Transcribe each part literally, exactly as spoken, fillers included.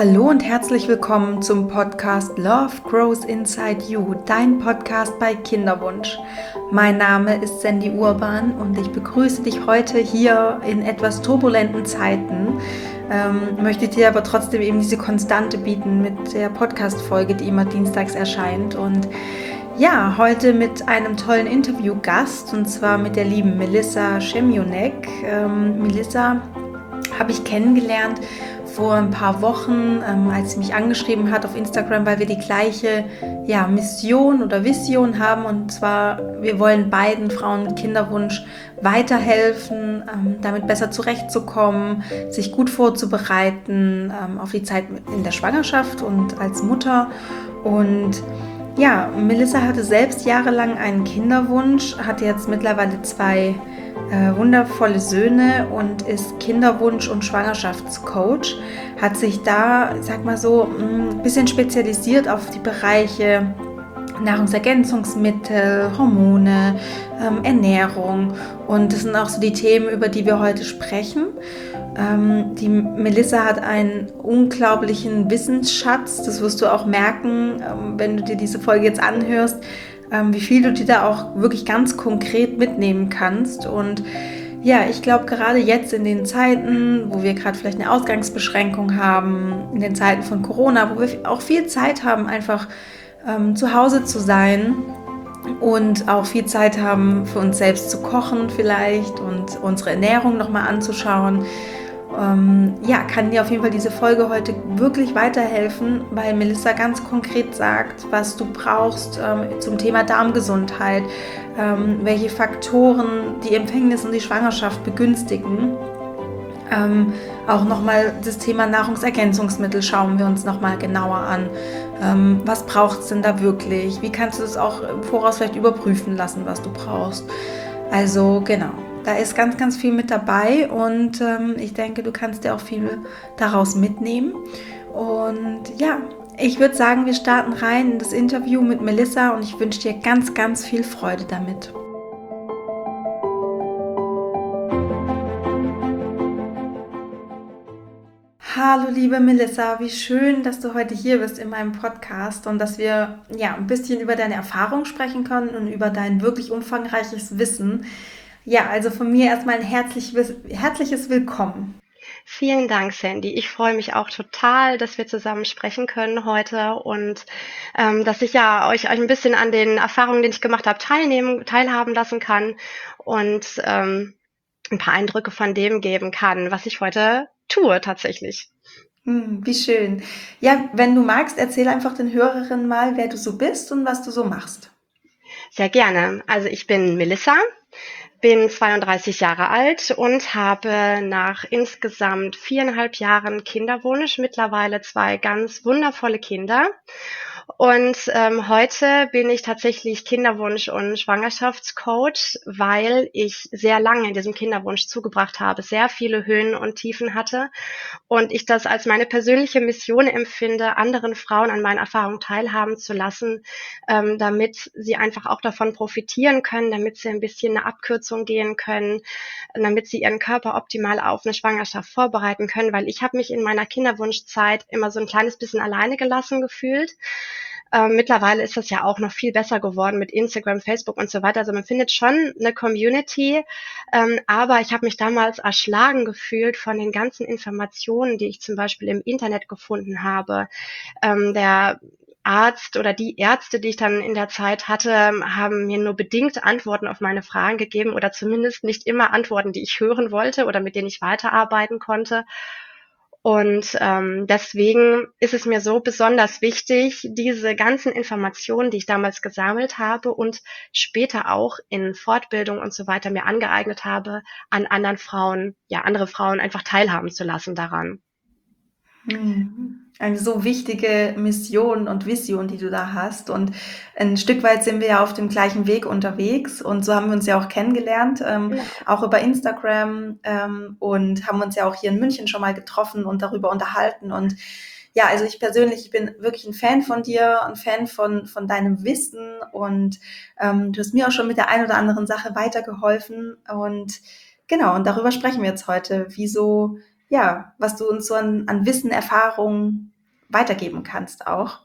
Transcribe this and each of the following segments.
Hallo und herzlich willkommen zum Podcast Love Grows Inside You, dein Podcast bei Kinderwunsch. Mein Name ist Sandy Urban und ich begrüße dich heute hier in etwas turbulenten Zeiten. Ähm, möchte dir aber trotzdem eben diese Konstante bieten mit der Podcast-Folge, die immer dienstags erscheint. Und ja, heute mit einem tollen Interviewgast, und zwar mit der lieben Melissa Szemionek. Ähm, Melissa habe ich kennengelernt vor ein paar Wochen, ähm, als sie mich angeschrieben hat auf Instagram, weil wir die gleiche ja, Mission oder Vision haben. Und zwar, wir wollen beiden Frauen mit Kinderwunsch weiterhelfen, ähm, damit besser zurechtzukommen, sich gut vorzubereiten ähm, auf die Zeit in der Schwangerschaft und als Mutter. Und ja, Melissa hatte selbst jahrelang einen Kinderwunsch, hat jetzt mittlerweile zwei äh, wundervolle Söhne und ist Kinderwunsch- und Schwangerschaftscoach. Hat sich da, sag mal so, ein bisschen spezialisiert auf die Bereiche Nahrungsergänzungsmittel, Hormone, ähm, Ernährung. Und das sind auch so die Themen, über die wir heute sprechen. Ähm, die Melissa hat einen unglaublichen Wissensschatz. Das wirst du auch merken, ähm, wenn du dir diese Folge jetzt anhörst, ähm, wie viel du dir da auch wirklich ganz konkret mitnehmen kannst. Und ja, ich glaube, gerade jetzt in den Zeiten, wo wir gerade vielleicht eine Ausgangsbeschränkung haben, in den Zeiten von Corona, wo wir auch viel Zeit haben, einfach ähm, zu Hause zu sein und auch viel Zeit haben, für uns selbst zu kochen vielleicht und unsere Ernährung nochmal anzuschauen. Ähm, ja, kann dir auf jeden Fall diese Folge heute wirklich weiterhelfen, weil Melissa ganz konkret sagt, was du brauchst ähm, zum Thema Darmgesundheit, ähm, welche Faktoren die Empfängnis und die Schwangerschaft begünstigen. Ähm, auch nochmal das Thema Nahrungsergänzungsmittel schauen wir uns nochmal genauer an. Ähm, was braucht es denn da wirklich? Wie kannst du es auch im Voraus vielleicht überprüfen lassen, was du brauchst? Also genau, da ist ganz, ganz viel mit dabei und ähm, ich denke, du kannst dir auch viel daraus mitnehmen. Und ja, ich würde sagen, wir starten rein in das Interview mit Melissa und ich wünsche dir ganz, ganz viel Freude damit. Hallo liebe Melissa, wie schön, dass du heute hier bist in meinem Podcast und dass wir ja ein bisschen über deine Erfahrung sprechen können und über dein wirklich umfangreiches Wissen. Ja, also von mir erstmal ein herzlich, herzliches Willkommen. Vielen Dank, Sandy. Ich freue mich auch total, dass wir zusammen sprechen können heute und ähm, dass ich ja euch, euch ein bisschen an den Erfahrungen, die ich gemacht habe, teilnehmen, teilhaben lassen kann und ähm, ein paar Eindrücke von dem geben kann, was ich heute tue tatsächlich. Hm, wie schön. Ja, wenn du magst, erzähl einfach den Hörerinnen mal, wer du so bist und was du so machst. Sehr gerne. Also ich bin Melissa, bin zweiunddreißig Jahre alt und habe nach insgesamt viereinhalb Jahren Kinderwunsch mittlerweile zwei ganz wundervolle Kinder. Und ähm, heute bin ich tatsächlich Kinderwunsch- und Schwangerschaftscoach, weil ich sehr lange in diesem Kinderwunsch zugebracht habe, sehr viele Höhen und Tiefen hatte und ich das als meine persönliche Mission empfinde, anderen Frauen an meinen Erfahrungen teilhaben zu lassen, ähm, damit sie einfach auch davon profitieren können, damit sie ein bisschen eine Abkürzung gehen können, damit sie ihren Körper optimal auf eine Schwangerschaft vorbereiten können, weil ich habe mich in meiner Kinderwunschzeit immer so ein kleines bisschen alleine gelassen gefühlt. Ähm, mittlerweile ist das ja auch noch viel besser geworden mit Instagram, Facebook und so weiter. Also man findet schon eine Community, ähm, aber ich habe mich damals erschlagen gefühlt von den ganzen Informationen, die ich zum Beispiel im Internet gefunden habe. Ähm, der Arzt oder die Ärzte, die ich dann in der Zeit hatte, haben mir nur bedingt Antworten auf meine Fragen gegeben oder zumindest nicht immer Antworten, die ich hören wollte oder mit denen ich weiterarbeiten konnte. Und ähm, deswegen ist es mir so besonders wichtig, diese ganzen Informationen, die ich damals gesammelt habe und später auch in Fortbildung und so weiter mir angeeignet habe, an anderen Frauen, ja, andere Frauen einfach teilhaben zu lassen daran. Mhm. Eine so wichtige Mission und Vision, die du da hast. Und ein Stück weit sind wir ja auf dem gleichen Weg unterwegs. Und so haben wir uns ja auch kennengelernt, ähm, Ja. auch über Instagram ähm, und haben uns ja auch hier in München schon mal getroffen und darüber unterhalten. Und ja, also ich persönlich, ich bin wirklich ein Fan von dir, ein Fan von, von deinem Wissen. Und ähm, du hast mir auch schon mit der einen oder anderen Sache weitergeholfen. Und genau, und darüber sprechen wir jetzt heute. Wieso ja, was du uns so an, an Wissen, Erfahrung weitergeben kannst auch.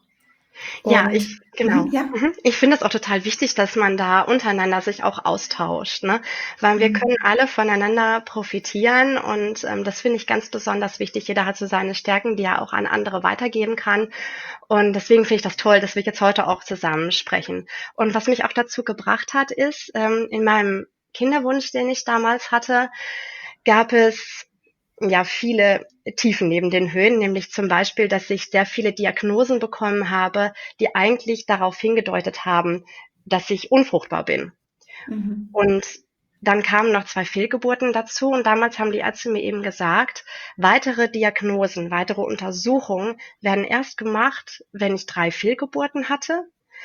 Ja, Und ich mhm, genau. ja. Mhm. Ich finde es auch total wichtig, dass man da untereinander sich auch austauscht, ne? Weil wir können Mhm. alle voneinander profitieren und, ähm, das finde ich ganz besonders wichtig. Jeder hat so seine Stärken, die er auch an andere weitergeben kann. Und deswegen finde ich das toll, dass wir jetzt heute auch zusammen sprechen. Und was mich auch dazu gebracht hat, ist, ähm, in meinem Kinderwunsch, den ich damals hatte, gab es ja viele Tiefen neben den Höhen, nämlich zum Beispiel, dass ich sehr viele Diagnosen bekommen habe, die eigentlich darauf hingedeutet haben, dass ich unfruchtbar bin. Mhm. Und dann kamen noch zwei Fehlgeburten dazu und damals haben die Ärzte mir eben gesagt, weitere Diagnosen, weitere Untersuchungen werden erst gemacht, wenn ich drei Fehlgeburten hatte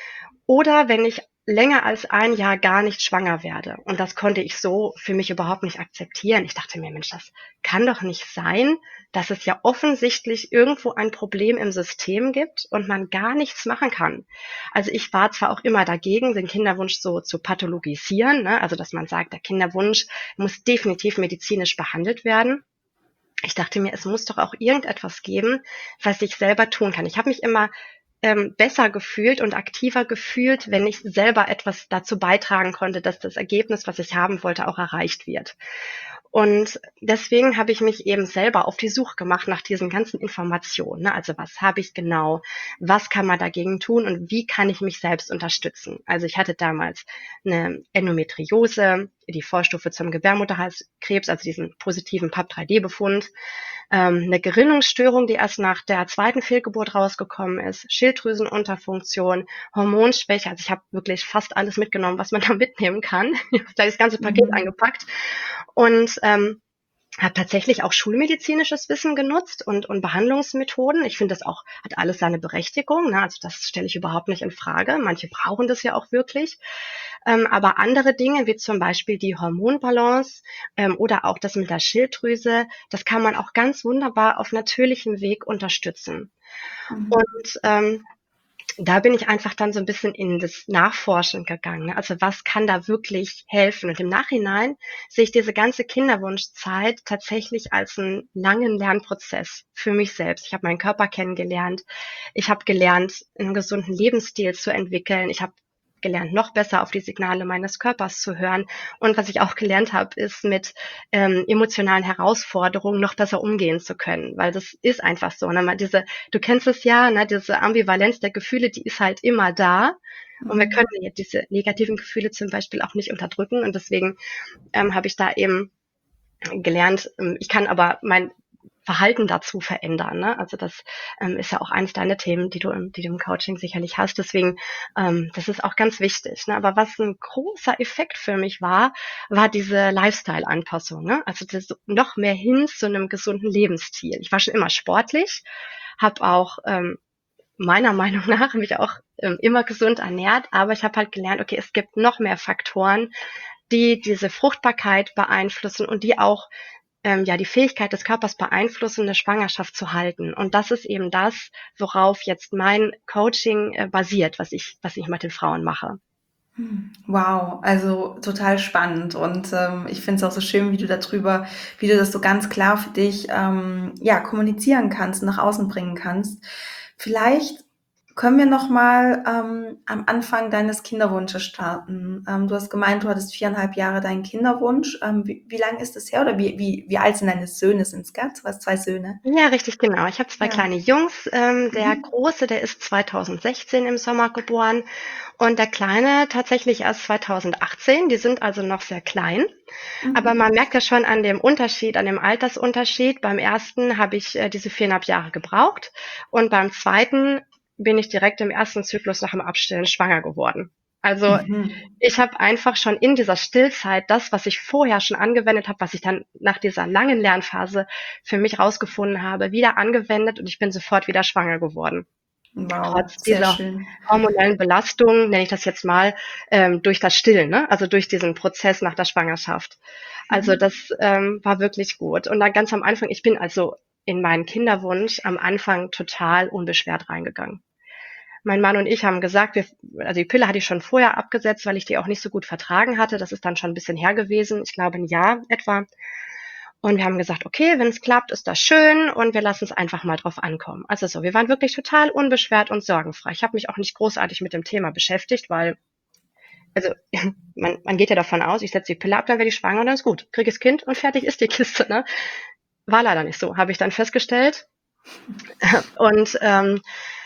oder wenn ich länger als ein Jahr gar nicht schwanger werde. Und das konnte ich so für mich überhaupt nicht akzeptieren. Ich dachte mir: „Mensch, das kann doch nicht sein, dass es ja offensichtlich irgendwo ein Problem im System gibt und man gar nichts machen kann.“ Also, ich war zwar auch immer dagegen, den Kinderwunsch so zu pathologisieren, ne, also, dass man sagt, der Kinderwunsch muss definitiv medizinisch behandelt werden. Ich dachte mir, es muss doch auch irgendetwas geben, was ich selber tun kann. Ich habe mich immer ähm, besser gefühlt und aktiver gefühlt, wenn ich selber etwas dazu beitragen konnte, dass das Ergebnis, was ich haben wollte, auch erreicht wird. Und deswegen habe ich mich eben selber auf die Suche gemacht nach diesen ganzen Informationen. Ne? Also was habe ich genau, was kann man dagegen tun und wie kann ich mich selbst unterstützen? Also ich hatte damals eine Endometriose, die Vorstufe zum Gebärmutterhalskrebs, also diesen positiven P A P drei D Befund, ähm, 'ne Gerinnungsstörung, die erst nach der zweiten Fehlgeburt rausgekommen ist, Schilddrüsenunterfunktion, Hormonschwäche. Also, ich habe wirklich fast alles mitgenommen, was man da mitnehmen kann. Ich habe gleich das ganze Paket Mhm. angepackt und, ähm, habe tatsächlich auch schulmedizinisches Wissen genutzt und und Behandlungsmethoden. Ich finde, das auch hat alles seine Berechtigung, ne? Also, das stelle ich überhaupt nicht in Frage. Manche brauchen das ja auch wirklich. Ähm, aber andere Dinge, wie zum Beispiel die Hormonbalance, ähm, oder auch das mit der Schilddrüse, das kann man auch ganz wunderbar auf natürlichem Weg unterstützen. Mhm. Und, ähm, da bin ich einfach dann so ein bisschen in das Nachforschen gegangen, ne? Also, was kann da wirklich helfen? Und im Nachhinein sehe ich diese ganze Kinderwunschzeit tatsächlich als einen langen Lernprozess für mich selbst. Ich habe meinen Körper kennengelernt. Ich habe gelernt, einen gesunden Lebensstil zu entwickeln. Ich habe gelernt, noch besser auf die Signale meines Körpers zu hören. Und was ich auch gelernt habe, ist, mit, ähm, emotionalen Herausforderungen noch besser umgehen zu können, weil das ist einfach so, ne? Man diese Du kennst es ja, ne, diese Ambivalenz der Gefühle, die ist halt immer da. Und wir können Mhm. ja diese negativen Gefühle zum Beispiel auch nicht unterdrücken. Und deswegen ähm, habe ich da eben gelernt, ähm, ich kann aber mein Verhalten dazu verändern. Ne? Also das ähm, ist ja auch eines deiner Themen, die du im, die du im Coaching sicherlich hast. Deswegen, ähm, das ist auch ganz wichtig. Ne? Aber was ein großer Effekt für mich war, war diese Lifestyle-Anpassung. Ne? Also das noch mehr hin zu einem gesunden Lebensstil. Ich war schon immer sportlich, habe auch ähm, meiner Meinung nach mich auch ähm, immer gesund ernährt, aber ich habe halt gelernt, okay, es gibt noch mehr Faktoren, die diese Fruchtbarkeit beeinflussen und die auch ähm, ja die Fähigkeit des Körpers beeinflussen, eine Schwangerschaft zu halten. Und das ist eben das, worauf jetzt mein Coaching äh, basiert, was ich, was ich mit den Frauen mache. Wow, also total spannend und ähm, ich finde es auch so schön, wie du darüber, wie du das so ganz klar für dich ähm, ja kommunizieren kannst, nach außen bringen kannst. Vielleicht können wir noch mal ähm, am Anfang deines Kinderwunsches starten. Ähm, du hast gemeint, du hattest viereinhalb Jahre deinen Kinderwunsch. Ähm, wie, wie lange ist das her oder wie, wie, wie alt sind deine Söhne? Sind es gell? Du hast zwei Söhne. Ja, richtig, genau. Ich habe zwei Ja. kleine Jungs. Ähm, der Mhm. Große, der ist zweitausendsechzehn im Sommer geboren und der Kleine tatsächlich erst zweitausendachtzehn. Die sind also noch sehr klein. Aber Mhm. man merkt ja schon an dem Unterschied, an dem Altersunterschied. Beim ersten habe ich äh, diese viereinhalb Jahre gebraucht und beim zweiten bin ich direkt im ersten Zyklus nach dem Abstillen schwanger geworden. Also Mhm. ich habe einfach schon in dieser Stillzeit das, was ich vorher schon angewendet habe, was ich dann nach dieser langen Lernphase für mich rausgefunden habe, wieder angewendet und ich bin sofort wieder schwanger geworden. Wow, Trotz sehr dieser schön. hormonellen Belastung, nenne ich das jetzt mal, ähm, durch das Stillen, ne? Also durch diesen Prozess nach der Schwangerschaft. Also Mhm. das ähm, war wirklich gut. Und dann ganz am Anfang, ich bin also in meinen Kinderwunsch am Anfang total unbeschwert reingegangen. Mein Mann und ich haben gesagt, wir, also die Pille hatte ich schon vorher abgesetzt, weil ich die auch nicht so gut vertragen hatte. Das ist dann schon ein bisschen her gewesen, ich glaube ein Jahr etwa. Und wir haben gesagt, okay, wenn es klappt, ist das schön und wir lassen es einfach mal drauf ankommen. Also so, wir waren wirklich total unbeschwert und sorgenfrei. Ich habe mich auch nicht großartig mit dem Thema beschäftigt, weil, also man, man geht ja davon aus, ich setze die Pille ab, dann werde ich schwanger und dann ist gut. Kriege das Kind und fertig ist die Kiste. Ne? War leider nicht so, habe ich dann festgestellt. Und ähm,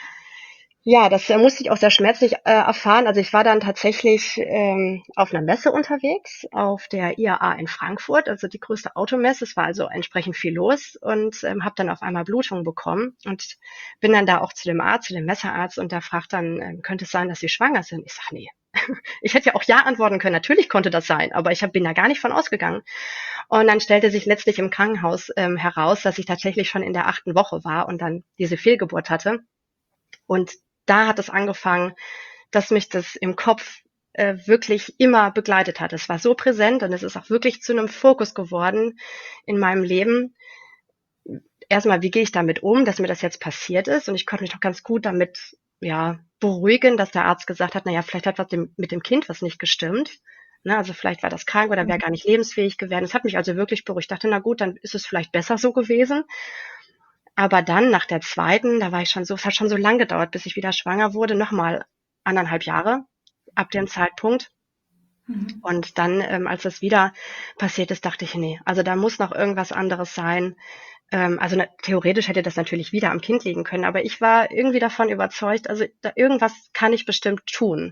ja, das äh, musste ich auch sehr schmerzlich äh, erfahren. Also ich war dann tatsächlich ähm, auf einer Messe unterwegs, auf der I A A in Frankfurt, also die größte Automesse. Es war also entsprechend viel los und ähm, habe dann auf einmal Blutung bekommen und bin dann da auch zu dem Arzt, zu dem Messerarzt und der fragt dann, ähm, könnte es sein, dass Sie schwanger sind? Ich sage, nee. Ich hätte ja auch ja antworten können. Natürlich konnte das sein, aber ich hab, bin da gar nicht von ausgegangen. Und dann stellte sich letztlich im Krankenhaus ähm, heraus, dass ich tatsächlich schon in der achten Woche war und dann diese Fehlgeburt hatte. Und da hat es angefangen, dass mich das im Kopf äh, wirklich immer begleitet hat. Es war so präsent und es ist auch wirklich zu einem Fokus geworden in meinem Leben. Erstmal, wie gehe ich damit um, dass mir das jetzt passiert ist? Und ich konnte mich doch ganz gut damit ja beruhigen, dass der Arzt gesagt hat, na ja, vielleicht hat was dem, mit dem Kind was nicht gestimmt. Ne, also vielleicht war das krank oder wäre gar nicht lebensfähig geworden. Das hat mich also wirklich beruhigt. Ich dachte, na gut, dann ist es vielleicht besser so gewesen. Aber dann nach der zweiten, da war ich schon so, es hat schon so lang gedauert, bis ich wieder schwanger wurde, nochmal anderthalb Jahre ab dem Zeitpunkt. Mhm. Und dann, ähm, als das wieder passiert ist, dachte ich, nee, also da muss noch irgendwas anderes sein. Ähm, also na, theoretisch hätte das natürlich wieder am Kind liegen können, aber ich war irgendwie davon überzeugt, also da, irgendwas kann ich bestimmt tun.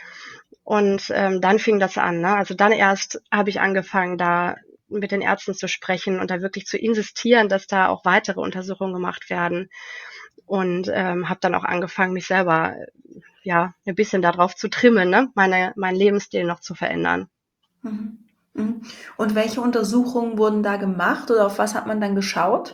Und ähm, dann fing das an. Ne? Also dann erst habe ich angefangen, da mit den Ärzten zu sprechen und da wirklich zu insistieren, dass da auch weitere Untersuchungen gemacht werden. Und ähm, habe dann auch angefangen, mich selber ja ein bisschen darauf zu trimmen, ne? Meine, meinen Lebensstil noch zu verändern. Mhm. Mhm. Und welche Untersuchungen wurden da gemacht oder auf was hat man dann geschaut?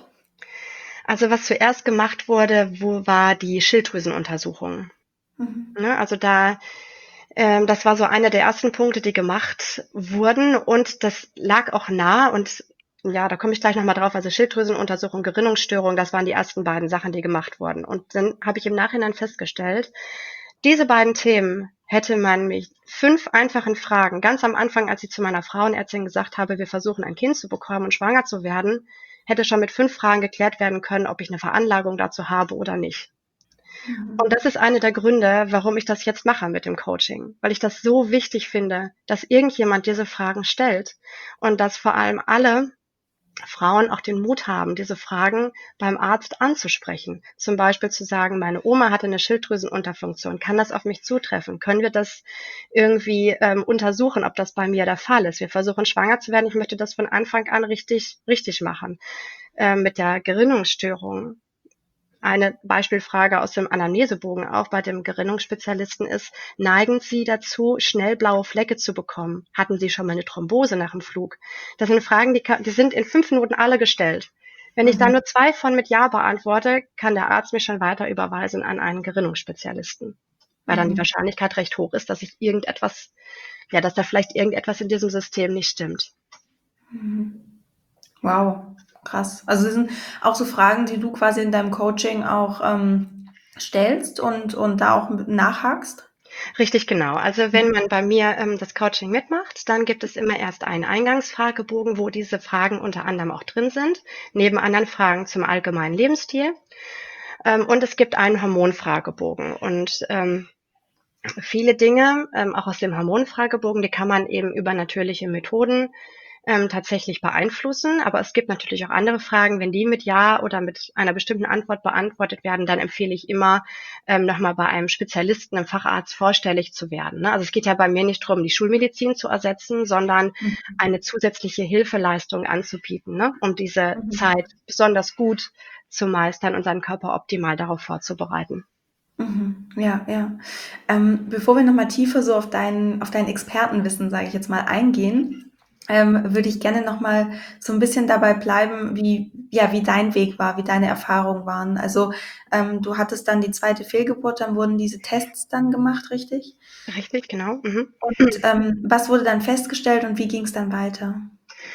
Also was zuerst gemacht wurde, wo war die Schilddrüsenuntersuchung. Mhm. Ne? Also da Ähm, das war so einer der ersten Punkte, die gemacht wurden und das lag auch nah und ja, da komme ich gleich noch mal drauf. Also Schilddrüsenuntersuchung, Gerinnungsstörung, das waren die ersten beiden Sachen, die gemacht wurden. Und dann habe ich im Nachhinein festgestellt, diese beiden Themen hätte man mich fünf einfachen Fragen ganz am Anfang, als ich zu meiner Frauenärztin gesagt habe, wir versuchen ein Kind zu bekommen und schwanger zu werden, hätte schon mit fünf Fragen geklärt werden können, ob ich eine Veranlagung dazu habe oder nicht. Und Mhm. das ist einer der Gründe, warum ich das jetzt mache mit dem Coaching, weil ich das so wichtig finde, dass irgendjemand diese Fragen stellt und dass vor allem alle Frauen auch den Mut haben, diese Fragen beim Arzt anzusprechen. Zum Beispiel zu sagen, meine Oma hatte eine Schilddrüsenunterfunktion. Kann das auf mich zutreffen? Können wir das irgendwie ähm, untersuchen, ob das bei mir der Fall ist? Wir versuchen schwanger zu werden. Ich möchte das von Anfang an richtig, richtig machen. Ähm, mit der Gerinnungsstörung. Eine Beispielfrage aus dem Anamnesebogen auch bei dem Gerinnungsspezialisten ist, neigen Sie dazu, schnell blaue Flecke zu bekommen? Hatten Sie schon mal eine Thrombose nach dem Flug? Das sind Fragen, die, kann, die sind in fünf Minuten alle gestellt. Wenn ich dann Mhm. nur zwei von mit Ja beantworte, kann der Arzt mich schon weiter überweisen an einen Gerinnungsspezialisten, weil dann die Mhm. Wahrscheinlichkeit recht hoch ist, dass ich irgendetwas, ja, dass da vielleicht irgendetwas in diesem System nicht stimmt. Mhm. Wow, krass. Also das sind auch so Fragen, die du quasi in deinem Coaching auch ähm, stellst und, und da auch nachhakst? Richtig, genau. Also wenn man bei mir ähm, das Coaching mitmacht, dann gibt es immer erst einen Eingangsfragebogen, wo diese Fragen unter anderem auch drin sind, neben anderen Fragen zum allgemeinen Lebensstil. Ähm, und es gibt einen Hormonfragebogen. Und ähm, viele Dinge, ähm, auch aus dem Hormonfragebogen, die kann man eben über natürliche Methoden ähm, tatsächlich beeinflussen. Aber es gibt natürlich auch andere Fragen. Wenn die mit Ja oder mit einer bestimmten Antwort beantwortet werden, dann empfehle ich immer, ähm, nochmal bei einem Spezialisten, einem Facharzt vorstellig zu werden. Ne? Also es geht ja bei mir nicht darum, die Schulmedizin zu ersetzen, sondern Mhm. eine zusätzliche Hilfeleistung anzubieten, ne? Um diese Mhm. Zeit besonders gut zu meistern und seinen Körper optimal darauf vorzubereiten. Mhm. Ja, ja. Ähm, bevor wir nochmal tiefer so auf dein, auf dein Expertenwissen, sage ich jetzt mal, eingehen, ähm, würde ich gerne nochmal so ein bisschen dabei bleiben, wie, ja, wie dein Weg war, wie deine Erfahrungen waren. Also ähm, du hattest dann die zweite Fehlgeburt, dann wurden diese Tests dann gemacht, richtig? Richtig, genau. Mhm. Und ähm, was wurde dann festgestellt und wie ging es dann weiter?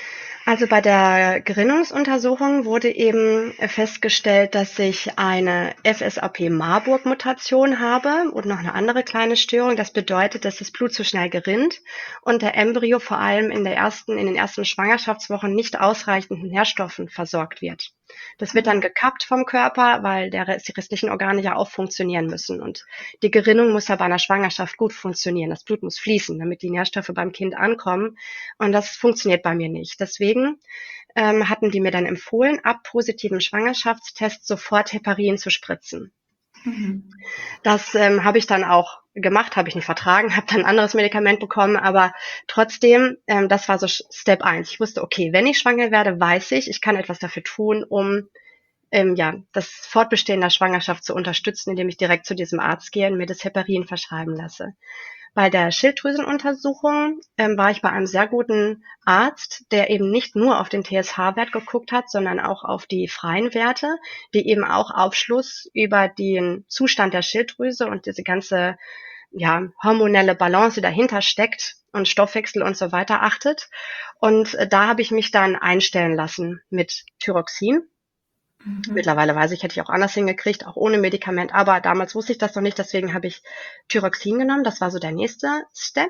Also bei der Gerinnungsuntersuchung wurde eben festgestellt, dass ich eine F S A P-Marburg-Mutation habe und noch eine andere kleine Störung. Das bedeutet, dass das Blut zu schnell gerinnt und der Embryo vor allem in der ersten, in den ersten Schwangerschaftswochen nicht ausreichend mit Nährstoffen versorgt wird. Das wird dann gekappt vom Körper, weil der Rest, die restlichen Organe ja auch funktionieren müssen. Und die Gerinnung muss ja bei einer Schwangerschaft gut funktionieren. Das Blut muss fließen, damit die Nährstoffe beim Kind ankommen. Und das funktioniert bei mir nicht. Deswegen ähm, hatten die mir dann empfohlen, ab positiven Schwangerschaftstest sofort Heparin zu spritzen. Mhm. Das ähm, habe ich dann auch gemacht, habe ich nicht vertragen, habe dann ein anderes Medikament bekommen, aber trotzdem, ähm, das war so Step eins. Ich wusste, okay, wenn ich schwanger werde, weiß ich, ich kann etwas dafür tun, um ähm, ja, das Fortbestehen der Schwangerschaft zu unterstützen, indem ich direkt zu diesem Arzt gehe und mir das Heparin verschreiben lasse. Bei der Schilddrüsenuntersuchung ähm, war ich bei einem sehr guten Arzt, der eben nicht nur auf den T S H-Wert geguckt hat, sondern auch auf die freien Werte, die eben auch Aufschluss über den Zustand der Schilddrüse und diese ganze ja, hormonelle Balance, die dahinter steckt und Stoffwechsel und so weiter achtet. Und äh, da habe ich mich dann einstellen lassen mit Thyroxin. Mhm. Mittlerweile weiß ich, hätte ich auch anders hingekriegt, auch ohne Medikament. Aber damals wusste ich das noch nicht, deswegen habe ich Thyroxin genommen. Das war so der nächste Step.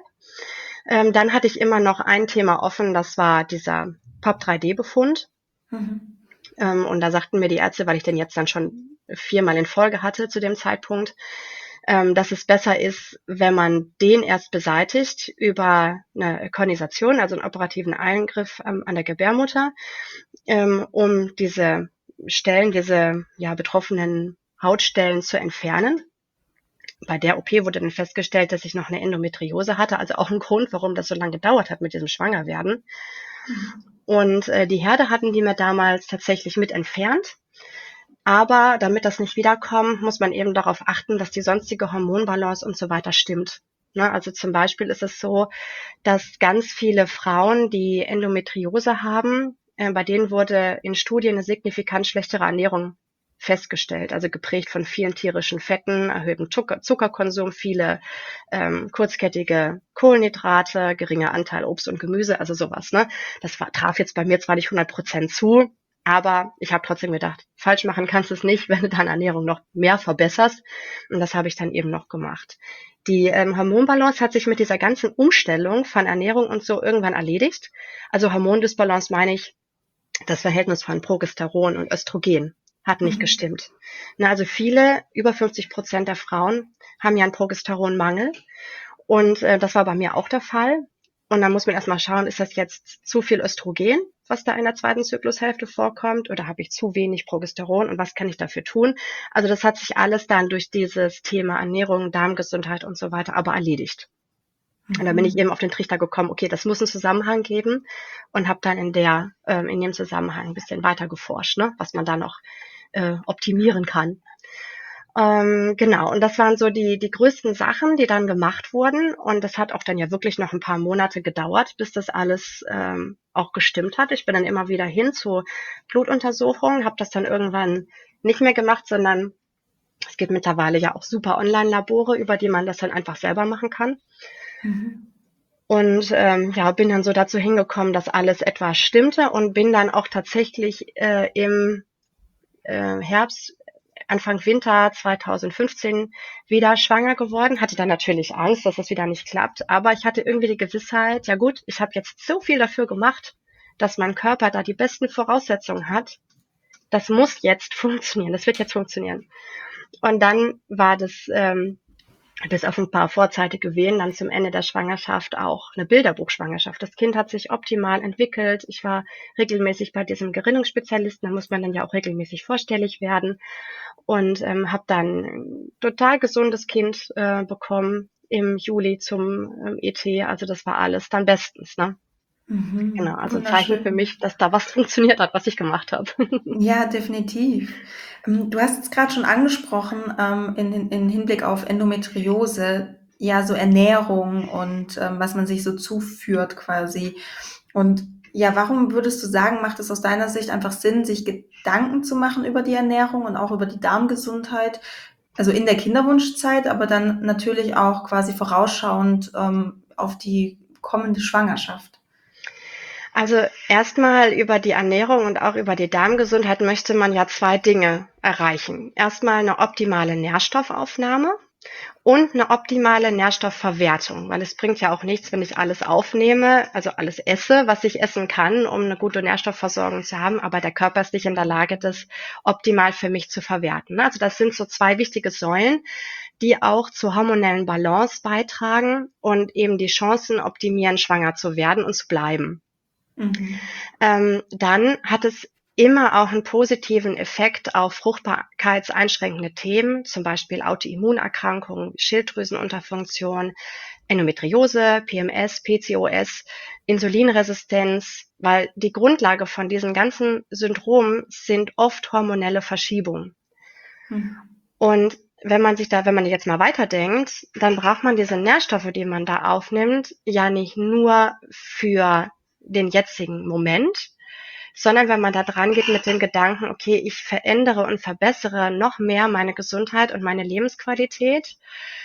Ähm, dann hatte ich immer noch ein Thema offen, das war dieser P A P drei D Befund. Mhm. Ähm, und da sagten mir die Ärzte, weil ich den jetzt dann schon viermal in Folge hatte zu dem Zeitpunkt, ähm, dass es besser ist, wenn man den erst beseitigt über eine Konisation, also einen operativen Eingriff ähm, an der Gebärmutter, ähm, um diese Stellen, diese ja, betroffenen Hautstellen zu entfernen. Bei der O P wurde dann festgestellt, dass ich noch eine Endometriose hatte, also auch ein Grund, warum das so lange gedauert hat mit diesem Schwangerwerden. Mhm. Und äh, die Herde hatten die mir damals tatsächlich mit entfernt. Aber damit das nicht wiederkommt, muss man eben darauf achten, dass die sonstige Hormonbalance und so weiter stimmt. Ne, also zum Beispiel ist es so, dass ganz viele Frauen, die Endometriose haben, äh, bei denen wurde in Studien eine signifikant schlechtere Ernährung festgestellt, also geprägt von vielen tierischen Fetten, erhöhtem Zucker, Zuckerkonsum, viele ähm, kurzkettige Kohlenhydrate, geringer Anteil Obst und Gemüse, also sowas. Ne? Das war, traf jetzt bei mir zwar nicht hundert Prozent zu, aber ich habe trotzdem gedacht, falsch machen kannst du es nicht, wenn du deine Ernährung noch mehr verbesserst. Und das habe ich dann eben noch gemacht. Die ähm, Hormonbalance hat sich mit dieser ganzen Umstellung von Ernährung und so irgendwann erledigt. Also Hormondysbalance meine ich, das Verhältnis von Progesteron und Östrogen hat nicht Mhm. gestimmt. Na, also viele, über fünfzig Prozent der Frauen haben ja einen Progesteronmangel. Und äh, das war bei mir auch der Fall. Und dann muss man erstmal schauen, ist das jetzt zu viel Östrogen, was da in der zweiten Zyklushälfte vorkommt, oder habe ich zu wenig Progesteron und was kann ich dafür tun? Also das hat sich alles dann durch dieses Thema Ernährung, Darmgesundheit und so weiter aber erledigt. Und dann bin ich Mhm. eben auf den Trichter gekommen, okay, das muss einen Zusammenhang geben und habe dann in der ähm, in dem Zusammenhang ein bisschen weiter geforscht, ne, was man da noch äh, optimieren kann. Ähm, genau, und das waren so die die größten Sachen, die dann gemacht wurden. Und das hat auch dann ja wirklich noch ein paar Monate gedauert, bis das alles ähm, auch gestimmt hat. Ich bin dann immer wieder hin zu Blutuntersuchungen, habe das dann irgendwann nicht mehr gemacht, sondern es gibt mittlerweile ja auch super Online-Labore, über die man das dann einfach selber machen kann. Mhm. Und ähm, ja, bin dann so dazu hingekommen, dass alles etwa stimmte und bin dann auch tatsächlich äh, im äh, Herbst, Anfang Winter zweitausendfünfzehn wieder schwanger geworden. Hatte dann natürlich Angst, dass es wieder nicht klappt, aber ich hatte irgendwie die Gewissheit, ja gut, ich habe jetzt so viel dafür gemacht, dass mein Körper da die besten Voraussetzungen hat. Das muss jetzt funktionieren, das wird jetzt funktionieren. Und dann war das ähm, bis auf ein paar vorzeitige Wehen dann zum Ende der Schwangerschaft auch eine Bilderbuchschwangerschaft. Das Kind hat sich optimal entwickelt. Ich war regelmäßig bei diesem Gerinnungsspezialisten, da muss man dann ja auch regelmäßig vorstellig werden und ähm, habe dann ein total gesundes Kind äh, bekommen im Juli zum ähm, E T. Also das war alles dann bestens, ne? Genau, Mhm. also Zeichen für Wunderschön. mich, dass da was funktioniert hat, was ich gemacht habe. Ja, definitiv. Ähm, Du hast es gerade schon angesprochen, ähm, in, in, in Hinblick auf Endometriose, ja, so Ernährung und ähm, was man sich so zuführt quasi. Und ja, warum würdest du sagen, macht es aus deiner Sicht einfach Sinn, sich Gedanken zu machen über die Ernährung und auch über die Darmgesundheit, also in der Kinderwunschzeit, aber dann natürlich auch quasi vorausschauend ähm, auf die kommende Schwangerschaft? Also erstmal über die Ernährung und auch über die Darmgesundheit möchte man ja zwei Dinge erreichen. Erstmal eine optimale Nährstoffaufnahme und eine optimale Nährstoffverwertung, weil es bringt ja auch nichts, wenn ich alles aufnehme, also alles esse, was ich essen kann, um eine gute Nährstoffversorgung zu haben, aber der Körper ist nicht in der Lage, das optimal für mich zu verwerten, ne? Also das sind so zwei wichtige Säulen, die auch zur hormonellen Balance beitragen und eben die Chancen optimieren, schwanger zu werden und zu bleiben. Mhm. Ähm, dann hat es immer auch einen positiven Effekt auf fruchtbarkeitseinschränkende Themen, zum Beispiel Autoimmunerkrankungen, Schilddrüsenunterfunktion, Endometriose, P M S, P C O S, Insulinresistenz, weil die Grundlage von diesen ganzen Syndromen sind oft hormonelle Verschiebungen. Mhm. Und wenn man sich da, wenn man jetzt mal weiterdenkt, dann braucht man diese Nährstoffe, die man da aufnimmt, ja nicht nur für den jetzigen Moment, sondern wenn man da dran geht mit dem Gedanken, okay, ich verändere und verbessere noch mehr meine Gesundheit und meine Lebensqualität,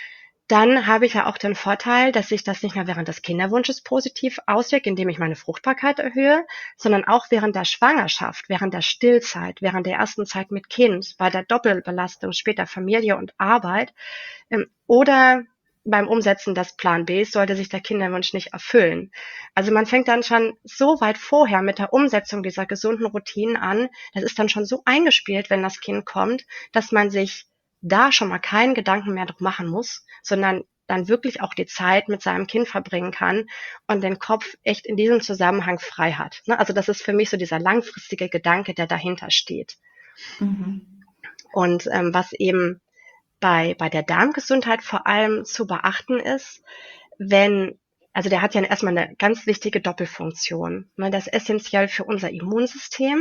dann habe ich ja auch den Vorteil, dass sich das nicht nur während des Kinderwunsches positiv auswirkt, indem ich meine Fruchtbarkeit erhöhe, sondern auch während der Schwangerschaft, während der Stillzeit, während der ersten Zeit mit Kind, bei der Doppelbelastung später Familie und Arbeit, ähm, oder beim Umsetzen des Plan B sollte sich der Kinderwunsch nicht erfüllen. Also man fängt dann schon so weit vorher mit der Umsetzung dieser gesunden Routinen an. Das ist dann schon so eingespielt, wenn das Kind kommt, dass man sich da schon mal keinen Gedanken mehr drum machen muss, sondern dann wirklich auch die Zeit mit seinem Kind verbringen kann und den Kopf echt in diesem Zusammenhang frei hat. Ne? Also das ist für mich so dieser langfristige Gedanke, der dahinter steht. Mhm. Und ähm, was eben bei, bei der Darmgesundheit vor allem zu beachten ist, wenn, also der hat ja erstmal eine ganz wichtige Doppelfunktion. Ne? Das ist essentiell für unser Immunsystem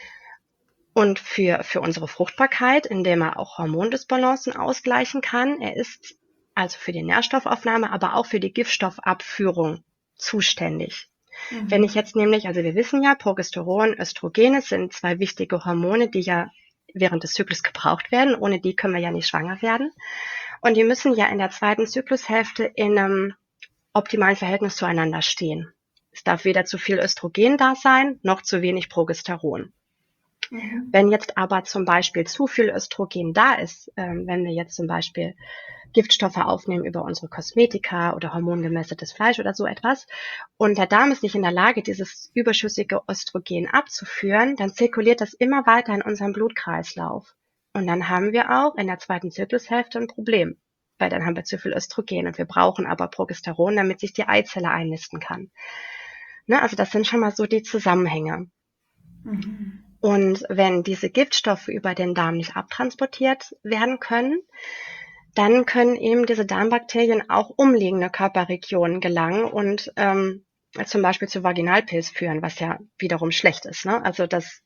und für, für unsere Fruchtbarkeit, indem er auch Hormondisbalancen ausgleichen kann. Er ist also für die Nährstoffaufnahme, aber auch für die Giftstoffabführung zuständig. Wenn ich Mhm. jetzt nämlich, also wir wissen ja, Progesteron, Östrogene sind zwei wichtige Hormone, die ja während des Zyklus gebraucht werden. Ohne die können wir ja nicht schwanger werden. Und die müssen ja in der zweiten Zyklushälfte in einem optimalen Verhältnis zueinander stehen. Es darf weder zu viel Östrogen da sein, noch zu wenig Progesteron. Mhm. Wenn jetzt aber zum Beispiel zu viel Östrogen da ist, ähm, wenn wir jetzt zum Beispiel Giftstoffe aufnehmen über unsere Kosmetika oder hormongemäßigtes Fleisch oder so etwas, und der Darm ist nicht in der Lage, dieses überschüssige Östrogen abzuführen, dann zirkuliert das immer weiter in unserem Blutkreislauf. Und dann haben wir auch in der zweiten Zyklushälfte ein Problem, weil dann haben wir zu viel Östrogen und wir brauchen aber Progesteron, damit sich die Eizelle einnisten kann. Ne, also das sind schon mal so die Zusammenhänge. Mhm. Und wenn diese Giftstoffe über den Darm nicht abtransportiert werden können, dann können eben diese Darmbakterien auch umliegende Körperregionen gelangen und ähm, zum Beispiel zu Vaginalpilz führen, was ja wiederum schlecht ist. Ne? Also das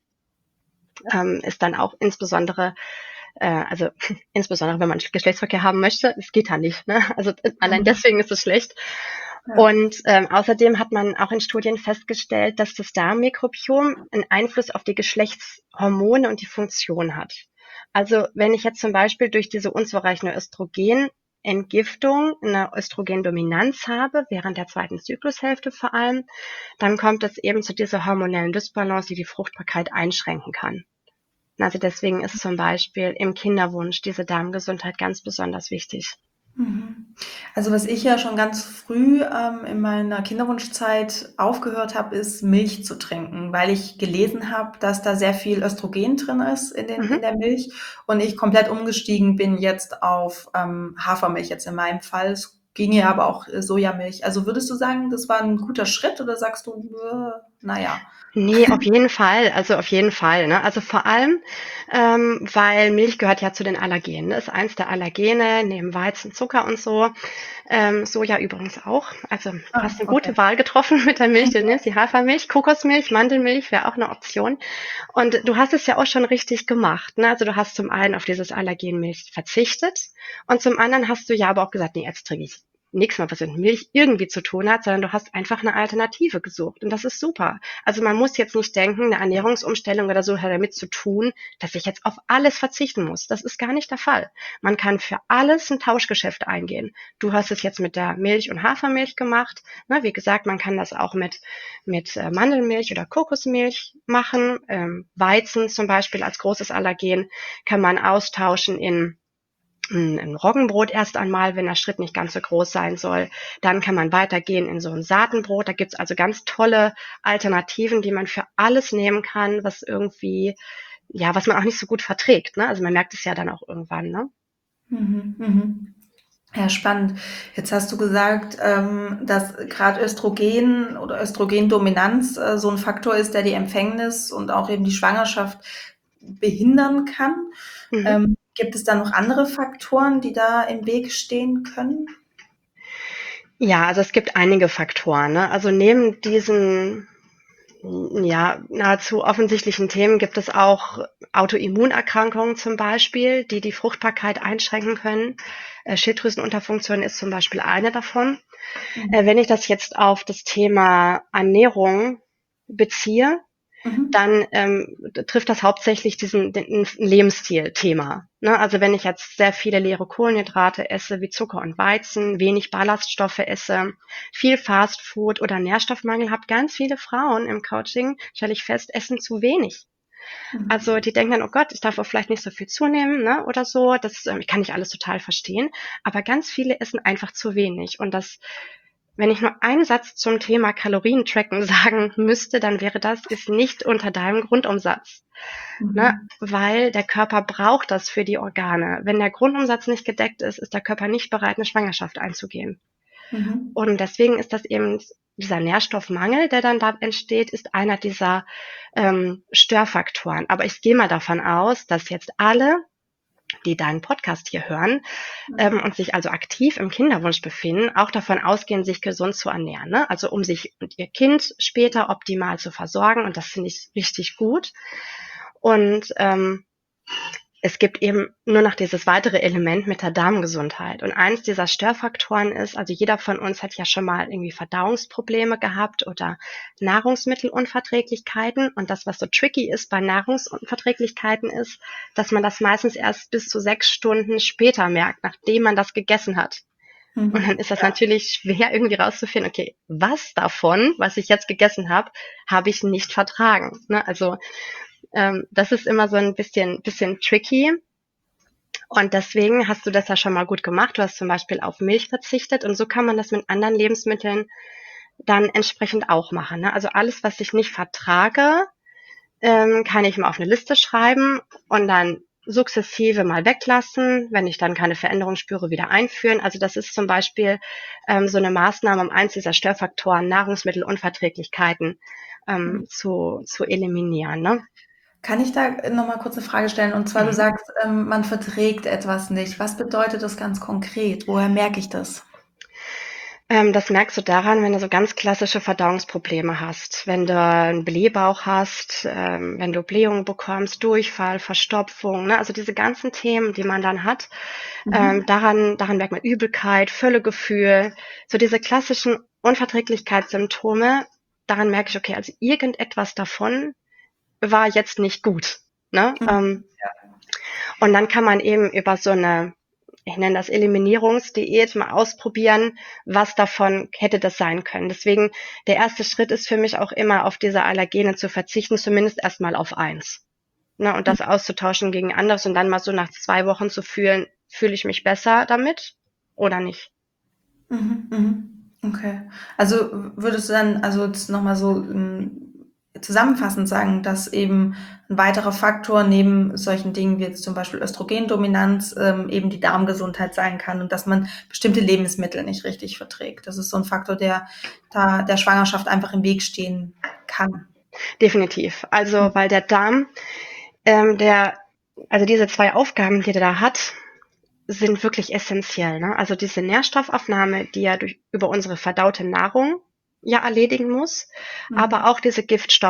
ähm, ist dann auch insbesondere, äh, also insbesondere wenn man Geschlechtsverkehr haben möchte, es geht ja nicht. Ne? Also allein Mhm. deswegen ist es schlecht. Ja. Und ähm, außerdem hat man auch in Studien festgestellt, dass das Darmmikrobiom einen Einfluss auf die Geschlechtshormone und die Funktion hat. Also wenn ich jetzt zum Beispiel durch diese unzureichende Östrogenentgiftung eine Östrogendominanz habe, während der zweiten Zyklushälfte vor allem, dann kommt es eben zu dieser hormonellen Dysbalance, die die Fruchtbarkeit einschränken kann. Also deswegen ist zum Beispiel im Kinderwunsch diese Darmgesundheit ganz besonders wichtig. Mhm. Also was ich ja schon ganz früh ähm, in meiner Kinderwunschzeit aufgehört habe, ist Milch zu trinken, weil ich gelesen habe, dass da sehr viel Östrogen drin ist in, den, in Mhm. der Milch und ich komplett umgestiegen bin jetzt auf ähm, Hafermilch jetzt in meinem Fall. Es ging ja aber auch äh, Sojamilch. Also würdest du sagen, das war ein guter Schritt oder sagst du, äh, naja. Ne, auf jeden Fall, also auf jeden Fall, ne? Also vor allem, ähm, weil Milch gehört ja zu den Allergenen, ne? Ist eins der Allergene neben Weizen, Zucker und so. Ähm, Soja übrigens auch. Also du Ah, hast eine okay. gute Wahl getroffen mit der Milch. Du nimmst die Hafermilch, Kokosmilch, Mandelmilch wäre auch eine Option. Und du hast es ja auch schon richtig gemacht, ne? Also du hast zum einen auf dieses Allergenmilch verzichtet und zum anderen hast du ja aber auch gesagt, ne, jetzt trinke ich nichts mehr, was mit Milch irgendwie zu tun hat, sondern du hast einfach eine Alternative gesucht. Und das ist super. Also man muss jetzt nicht denken, eine Ernährungsumstellung oder so hat damit zu tun, dass ich jetzt auf alles verzichten muss. Das ist gar nicht der Fall. Man kann für alles ein Tauschgeschäft eingehen. Du hast es jetzt mit der Milch und Hafermilch gemacht. Ne, wie gesagt, man kann das auch mit, mit äh, Mandelmilch oder Kokosmilch machen. Ähm, Weizen zum Beispiel als großes Allergen kann man austauschen in ein, ein Roggenbrot erst einmal, wenn der Schritt nicht ganz so groß sein soll. Dann kann man weitergehen in so ein Saatenbrot. Da gibt's also ganz tolle Alternativen, die man für alles nehmen kann, was irgendwie, ja, was man auch nicht so gut verträgt. Ne? Also man merkt es ja dann auch irgendwann. Ne? Mhm, mhm. Ja, spannend. Jetzt hast du gesagt, ähm, dass gerade Östrogen oder Östrogendominanz äh, so ein Faktor ist, der die Empfängnis und auch eben die Schwangerschaft behindern kann. Mhm. Ähm, gibt es da noch andere Faktoren, die da im Weg stehen können? Ja, also es gibt einige Faktoren. Ne? Also neben diesen ja, nahezu offensichtlichen Themen gibt es auch Autoimmunerkrankungen zum Beispiel, die die Fruchtbarkeit einschränken können. Äh, Schilddrüsenunterfunktion ist zum Beispiel eine davon. Äh, wenn ich das jetzt auf das Thema Ernährung beziehe, Mhm. dann ähm, trifft das hauptsächlich diesen den, Lebensstil-Thema. Ne? Also wenn ich jetzt sehr viele leere Kohlenhydrate esse, wie Zucker und Weizen, wenig Ballaststoffe esse, viel Fastfood oder Nährstoffmangel habe, ganz viele Frauen im Coaching, stelle ich fest, essen zu wenig. Mhm. Also die denken dann, oh Gott, ich darf auch vielleicht nicht so viel zunehmen, ne, oder so. Das ähm, kann ich alles total verstehen. Aber ganz viele essen einfach zu wenig. Und das, wenn ich nur einen Satz zum Thema Kalorientracken sagen müsste, dann wäre das, ist nicht unter deinem Grundumsatz. Ne, Mhm. weil der Körper braucht das für die Organe. Wenn der Grundumsatz nicht gedeckt ist, ist der Körper nicht bereit, eine Schwangerschaft einzugehen. Mhm. Und deswegen ist das eben dieser Nährstoffmangel, der dann da entsteht, ist einer dieser ähm, Störfaktoren. Aber ich gehe mal davon aus, dass jetzt alle, die deinen Podcast hier hören ähm, Mhm. und sich also aktiv im Kinderwunsch befinden, auch davon ausgehen, sich gesund zu ernähren. Ne? Also um sich und ihr Kind später optimal zu versorgen. Und das finde ich richtig gut. Und ähm, es gibt eben nur noch dieses weitere Element mit der Darmgesundheit. Und eins dieser Störfaktoren ist, also jeder von uns hat ja schon mal irgendwie Verdauungsprobleme gehabt oder Nahrungsmittelunverträglichkeiten. Und das, was so tricky ist bei Nahrungsunverträglichkeiten, ist, dass man das meistens erst bis zu sechs Stunden später merkt, nachdem man das gegessen hat. Und dann Mhm. ist das natürlich schwer irgendwie rauszufinden, okay, was davon, was ich jetzt gegessen habe, habe ich nicht vertragen. Ne? Also ähm, das ist immer so ein bisschen, bisschen tricky. Und deswegen hast du das ja schon mal gut gemacht. Du hast zum Beispiel auf Milch verzichtet und so kann man das mit anderen Lebensmitteln dann entsprechend auch machen. Ne? Also alles, was ich nicht vertrage, ähm, kann ich mal auf eine Liste schreiben und dann sukzessive mal weglassen, wenn ich dann keine Veränderung spüre, wieder einführen. Also das ist zum Beispiel ähm, so eine Maßnahme, um eins dieser Störfaktoren, Nahrungsmittelunverträglichkeiten ähm, Mhm. zu, zu eliminieren. Ne? Kann ich da noch mal kurz eine Frage stellen? Und zwar, du Mhm. sagst, ähm, man verträgt etwas nicht. Was bedeutet das ganz konkret? Woher merke ich das? Ähm, das merkst du daran, wenn du so ganz klassische Verdauungsprobleme hast. Wenn du einen Blähbauch hast, ähm, wenn du Blähungen bekommst, Durchfall, Verstopfung, ne? Also diese ganzen Themen, die man dann hat, ähm, Mhm. daran daran merkt man Übelkeit, Völlegefühl, so diese klassischen Unverträglichkeitssymptome, daran merke ich, okay, also irgendetwas davon war jetzt nicht gut, ne? Mhm. Ähm, und dann kann man eben über so eine, ich nenne das Eliminierungsdiät, mal ausprobieren, was davon hätte das sein können. Deswegen, der erste Schritt ist für mich auch immer, auf diese Allergene zu verzichten, zumindest erstmal auf eins. Ne, und das auszutauschen gegen anderes und dann mal so nach zwei Wochen zu fühlen, fühle ich mich besser damit oder nicht. Mhm. Mhm. Okay. Also würdest du dann, also jetzt nochmal so ähm, zusammenfassend sagen, dass eben ein weiterer Faktor neben solchen Dingen wie jetzt zum Beispiel Östrogendominanz ähm, eben die Darmgesundheit sein kann und dass man bestimmte Lebensmittel nicht richtig verträgt. Das ist so ein Faktor, der da der Schwangerschaft einfach im Weg stehen kann. Definitiv. Also, weil der Darm, ähm, der, also diese zwei Aufgaben, die der da hat, sind wirklich essentiell. Ne? Also diese Nährstoffaufnahme, die er durch, über unsere verdaute Nahrung ja erledigen muss, aber Mhm. auch diese Giftstoffe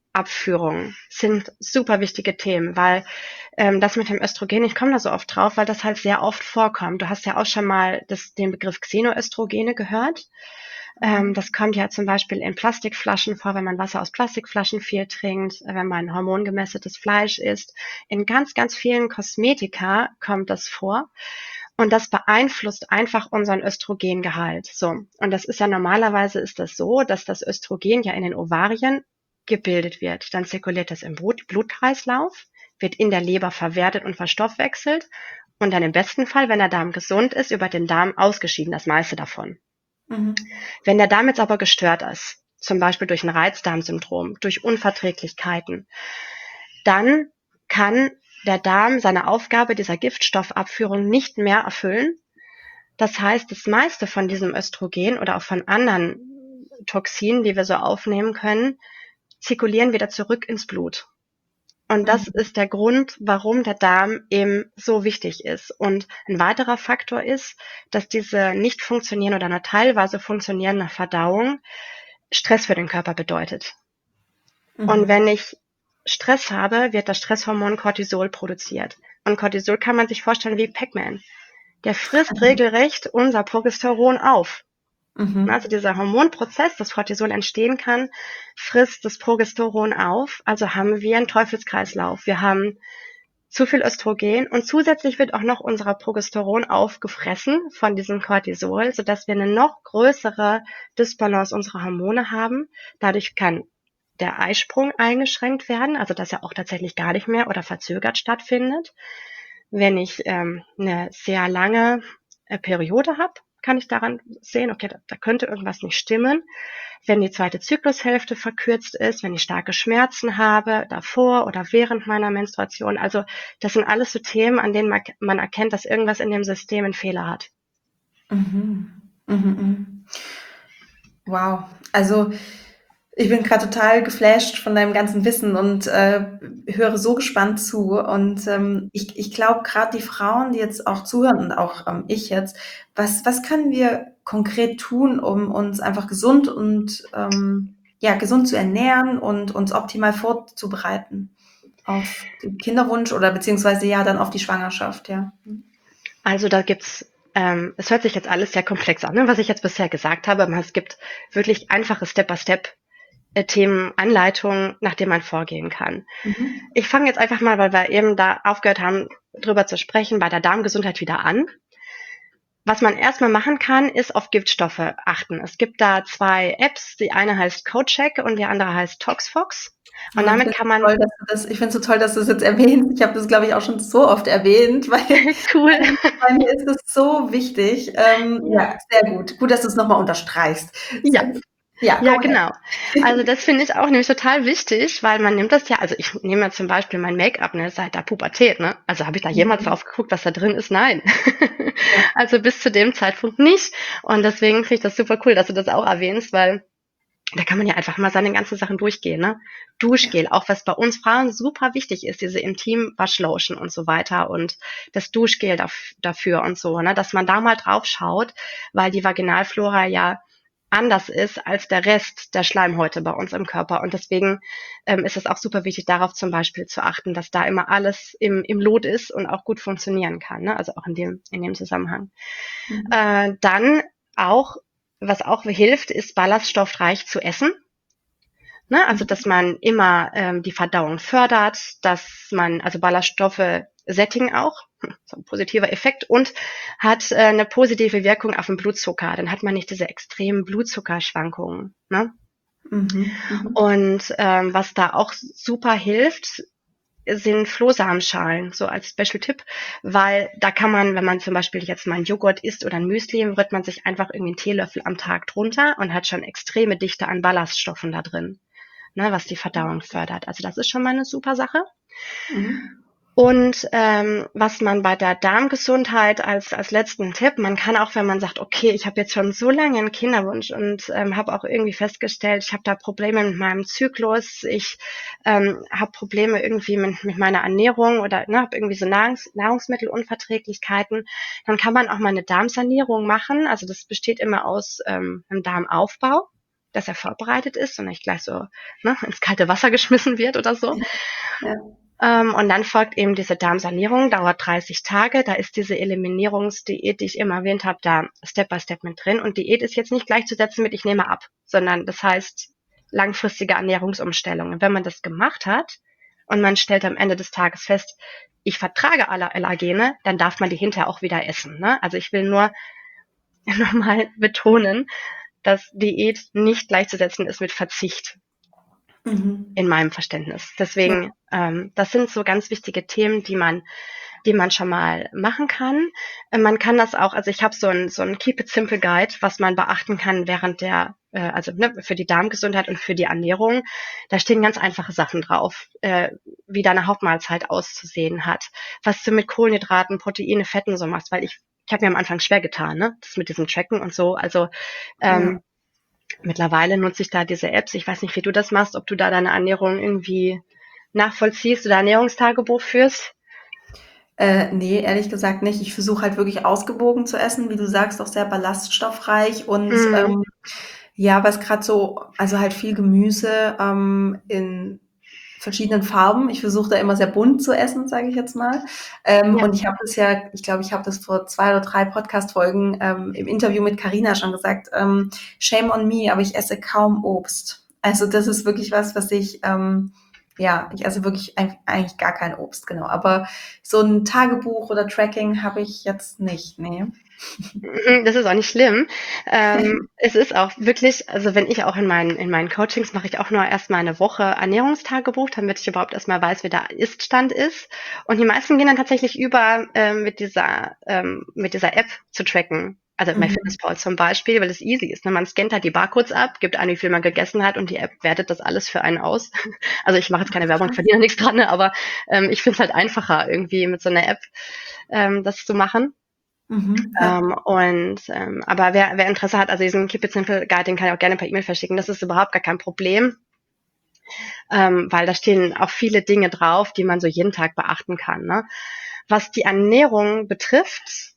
Abführung sind super wichtige Themen, weil ähm, das mit dem Östrogen, ich komme da so oft drauf, weil das halt sehr oft vorkommt. Du hast ja auch schon mal das, den Begriff Xenoöstrogene gehört. Ähm, das kommt ja zum Beispiel in Plastikflaschen vor, wenn man Wasser aus Plastikflaschen viel trinkt, wenn man hormongemästetes Fleisch isst. In ganz, ganz vielen Kosmetika kommt das vor. Und das beeinflusst einfach unseren Östrogengehalt. So. Und das ist ja normalerweise ist das so, dass das Östrogen ja in den Ovarien gebildet wird. Dann zirkuliert das im Blut, Blutkreislauf, wird in der Leber verwertet und verstoffwechselt und dann im besten Fall, wenn der Darm gesund ist, über den Darm ausgeschieden, das meiste davon. Mhm. Wenn der Darm jetzt aber gestört ist, zum Beispiel durch ein Reizdarmsyndrom, durch Unverträglichkeiten, dann kann der Darm seine Aufgabe dieser Giftstoffabführung nicht mehr erfüllen. Das heißt, das meiste von diesem Östrogen oder auch von anderen Toxinen, die wir so aufnehmen können, zirkulieren wieder zurück ins Blut. Und das Mhm. ist der Grund, warum der Darm eben so wichtig ist. Und ein weiterer Faktor ist, dass diese nicht funktionierende oder nur teilweise funktionierende Verdauung Stress für den Körper bedeutet. Und Mhm. wenn ich Stress habe, wird das Stresshormon Cortisol produziert. Und Cortisol kann man sich vorstellen wie Pac-Man. Der frisst regelrecht unser Progesteron auf. Mhm. Also dieser Hormonprozess, das Cortisol entstehen kann, frisst das Progesteron auf. Also haben wir einen Teufelskreislauf. Wir haben zu viel Östrogen und zusätzlich wird auch noch unser Progesteron aufgefressen von diesem Cortisol, sodass wir eine noch größere Dysbalance unserer Hormone haben. Dadurch kann der Eisprung eingeschränkt werden, also dass er auch tatsächlich gar nicht mehr oder verzögert stattfindet. Wenn ich ähm, eine sehr lange äh, Periode habe, kann ich daran sehen, okay, da, da könnte irgendwas nicht stimmen. Wenn die zweite Zyklushälfte verkürzt ist, wenn ich starke Schmerzen habe, davor oder während meiner Menstruation. Also das sind alles so Themen, an denen man, man erkennt, dass irgendwas in dem System einen Fehler hat. Mhm. Mhm. Mhm. Wow. Also ich bin gerade total geflasht von deinem ganzen Wissen und äh, höre so gespannt zu. Und ähm, ich, ich glaube, gerade die Frauen, die jetzt auch zuhören und auch ähm, ich jetzt, was, was können wir konkret tun, um uns einfach gesund und ähm, ja, gesund zu ernähren und uns optimal vorzubereiten auf den Kinderwunsch oder beziehungsweise ja dann auf die Schwangerschaft, ja. Also da gibt's, ähm, es hört sich jetzt alles sehr komplex an, ne, was ich jetzt bisher gesagt habe, aber es gibt wirklich einfache Step-by-Step äh, Themen, Anleitungen, nach denen man vorgehen kann. Mhm. Ich fange jetzt einfach mal, weil wir eben da aufgehört haben, drüber zu sprechen, bei der Darmgesundheit wieder an. Was man erstmal machen kann, ist auf Giftstoffe achten. Es gibt da zwei Apps, die eine heißt CodeCheck und die andere heißt ToxFox. Und Oh, ich damit finde kann es so man, toll, dass du das, ich finde es so toll, dass du es jetzt erwähnst. Ich habe das, glaube ich, auch schon so oft erwähnt, weil cool, ähm, bei mir ist es so wichtig. Ähm, ja, ja, sehr gut. Gut, dass du es nochmal unterstreichst. ja, Sehr gut. Ja, ja, go ahead. genau. Also das finde ich auch nämlich total wichtig, weil man nimmt das ja, also ich nehme ja zum Beispiel mein Make-up, ne, seit der Pubertät, ne? Also habe ich da jemals Mhm. drauf geguckt, was da drin ist? Nein. Ja. Also bis zu dem Zeitpunkt nicht. Und deswegen finde ich das super cool, dass du das auch erwähnst, weil da kann man ja einfach mal seine ganzen Sachen durchgehen, ne? Ja. Duschgel, auch was bei uns Frauen super wichtig ist, diese Intim-Waschlotion und so weiter und das Duschgel daf- dafür und so, ne? Dass man da mal drauf schaut, weil die Vaginalflora ja anders ist als der Rest der Schleimhäute bei uns im Körper. Und deswegen ähm, ist es auch super wichtig, darauf zum Beispiel zu achten, dass da immer alles im, im Lot ist und auch gut funktionieren kann, ne? Also auch in dem, in dem Zusammenhang. Mhm. Äh, dann auch, was auch hilft, ist ballaststoffreich zu essen. Ne? Also, dass Mhm. man immer ähm, die Verdauung fördert, dass man, also Ballaststoffe sättigen auch, so ein positiver Effekt und hat äh, eine positive Wirkung auf den Blutzucker. Dann hat man nicht diese extremen Blutzuckerschwankungen. Ne? Mhm. Mhm. Und ähm, was da auch super hilft, sind Flohsamenschalen, so als Special-Tipp, weil da kann man, wenn man zum Beispiel jetzt mal einen Joghurt isst oder ein Müsli, rührt man sich einfach irgendwie einen Teelöffel am Tag drunter und hat schon extreme Dichte an Ballaststoffen da drin, ne, was die Verdauung fördert. Also das ist schon mal eine super Sache. Mhm. Und ähm, was man bei der Darmgesundheit als als letzten Tipp, man kann auch, wenn man sagt, okay, ich habe jetzt schon so lange einen Kinderwunsch und ähm, habe auch irgendwie festgestellt, ich habe da Probleme mit meinem Zyklus, ich ähm, habe Probleme irgendwie mit, mit meiner Ernährung oder ne, habe irgendwie so Nahrungs Nahrungsmittelunverträglichkeiten, dann kann man auch mal eine Darmsanierung machen. Also das besteht immer aus ähm, einem Darmaufbau. dass er vorbereitet ist und nicht gleich so, ne, ins kalte Wasser geschmissen wird oder so. Ja. Ähm, und dann folgt eben diese Darmsanierung, dauert dreißig Tage. Da ist diese Eliminierungsdiät, die ich immer erwähnt habe, da Step by Step mit drin. Und Diät ist jetzt nicht gleichzusetzen mit ich nehme ab, sondern das heißt langfristige Ernährungsumstellungen. Wenn man das gemacht hat und man stellt am Ende des Tages fest, ich vertrage alle Allergene, dann darf man die hinterher auch wieder essen. Ne? Also ich will nur nochmal betonen, dass Diät nicht gleichzusetzen ist mit Verzicht. Mhm. In meinem Verständnis. Deswegen, ja. ähm, das sind so ganz wichtige Themen, die man, die man schon mal machen kann. Äh, man kann das auch, also ich habe so ein so ein Keep It Simple Guide, was man beachten kann während der, äh, also ne, für die Darmgesundheit und für die Ernährung. Da stehen ganz einfache Sachen drauf, äh, wie deine Hauptmahlzeit auszusehen hat, was du mit Kohlenhydraten, Proteine, Fetten so machst, weil ich, ich habe mir am Anfang schwer getan, ne, das mit diesem Tracken und so. Also ähm, ja. Mittlerweile nutze ich da diese Apps. Ich weiß nicht, wie du das machst, ob du da deine Ernährung irgendwie nachvollziehst oder Ernährungstagebuch führst. Äh, nee, ehrlich gesagt nicht. Ich versuche halt wirklich ausgewogen zu essen, wie du sagst, auch sehr ballaststoffreich und mhm. ähm, ja, was gerade so, also halt viel Gemüse ähm, in verschiedenen Farben. Ich versuche da immer sehr bunt zu essen, sage ich jetzt mal. Ähm, ja. Und ich habe das ja, ich glaube, ich habe das vor zwei oder drei Podcast-Folgen ähm, im Interview mit Carina schon gesagt. Ähm, Shame on me, aber ich esse kaum Obst. Also das ist wirklich was, was ich, ähm, ja, ich esse wirklich eigentlich gar kein Obst, genau. Aber so ein Tagebuch oder Tracking habe ich jetzt nicht, nee. Das ist auch nicht schlimm. Ähm, es ist auch wirklich, also wenn ich auch in meinen, in meinen Coachings mache ich auch nur erstmal eine Woche Ernährungstagebuch, damit ich überhaupt erstmal weiß, wie der Ist-Stand ist. Und die meisten gehen dann tatsächlich über, ähm, mit dieser, ähm, mit dieser App zu tracken. Also mhm. MyFitnessPal zum Beispiel, weil es easy ist. Ne? Man scannt halt die Barcodes ab, gibt an, wie viel man gegessen hat und die App wertet das alles für einen aus. Also ich mache jetzt keine Werbung, verdiene nichts dran, ne? Aber ähm, ich finde es halt einfacher, irgendwie mit so einer App ähm, das zu machen. Mhm, ja. ähm, und ähm, aber wer, wer Interesse hat, also diesen Keep It Simple Guide, den kann ich auch gerne per E-Mail verschicken. Das ist überhaupt gar kein Problem, ähm, weil da stehen auch viele Dinge drauf, die man so jeden Tag beachten kann. Ne? Was die Ernährung betrifft,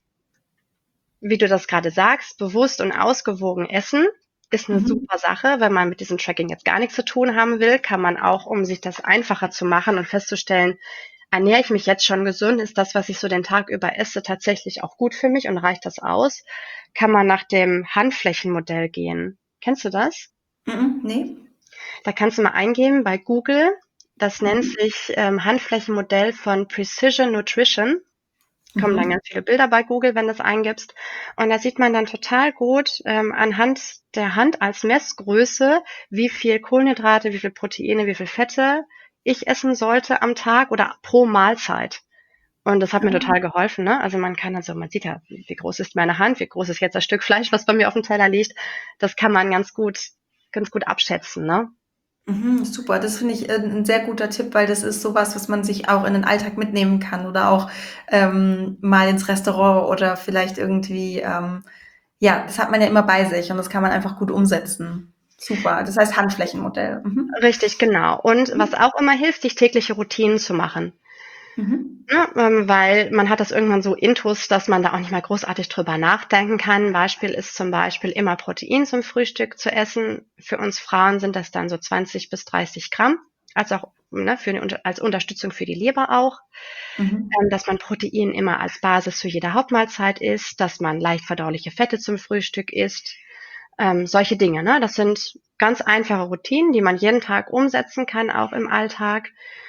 wie du das gerade sagst, bewusst und ausgewogen essen, ist eine mhm. super Sache. Wenn man mit diesem Tracking jetzt gar nichts zu tun haben will, kann man auch, um sich das einfacher zu machen und festzustellen, ernähre ich mich jetzt schon gesund, ist das, was ich so den Tag über esse, tatsächlich auch gut für mich und reicht das aus, kann man nach dem Handflächenmodell gehen. Kennst du das? Mm-mm, nee. Da kannst du mal eingeben bei Google. Das mhm. nennt sich ähm, Handflächenmodell von Precision Nutrition. Kommen mhm. dann ganz viele Bilder bei Google, wenn du das eingibst. Und da sieht man dann total gut ähm, anhand der Hand als Messgröße, wie viel Kohlenhydrate, wie viel Proteine, wie viel Fette ich essen sollte am Tag oder pro Mahlzeit. Und das hat mir total geholfen, ne? Also man kann also, man sieht ja, wie groß ist meine Hand, wie groß ist jetzt das Stück Fleisch, was bei mir auf dem Teller liegt. Das kann man ganz gut, ganz gut abschätzen, ne? Mhm, super, das finde ich ein sehr guter Tipp, weil das ist sowas, was man sich auch in den Alltag mitnehmen kann oder auch ähm, mal ins Restaurant oder vielleicht irgendwie, ähm, ja, das hat man ja immer bei sich und das kann man einfach gut umsetzen. Super, das heißt Handflächenmodell. Mhm. Richtig, genau. Und was auch immer hilft, sich tägliche Routinen zu machen. Mhm. Ja, ähm, weil man hat das irgendwann so intus, dass man da auch nicht mal großartig drüber nachdenken kann. Ein Beispiel ist zum Beispiel immer Protein zum Frühstück zu essen. Für uns Frauen sind das dann so zwanzig bis dreißig Gramm, als auch ne, für eine, als Unterstützung für die Leber auch. Mhm. Ähm, dass man Protein immer als Basis für jede Hauptmahlzeit isst, dass man leicht verdauliche Fette zum Frühstück isst. Ähm, solche Dinge, ne? Das sind ganz einfache Routinen, die man jeden Tag umsetzen kann, auch im Alltag.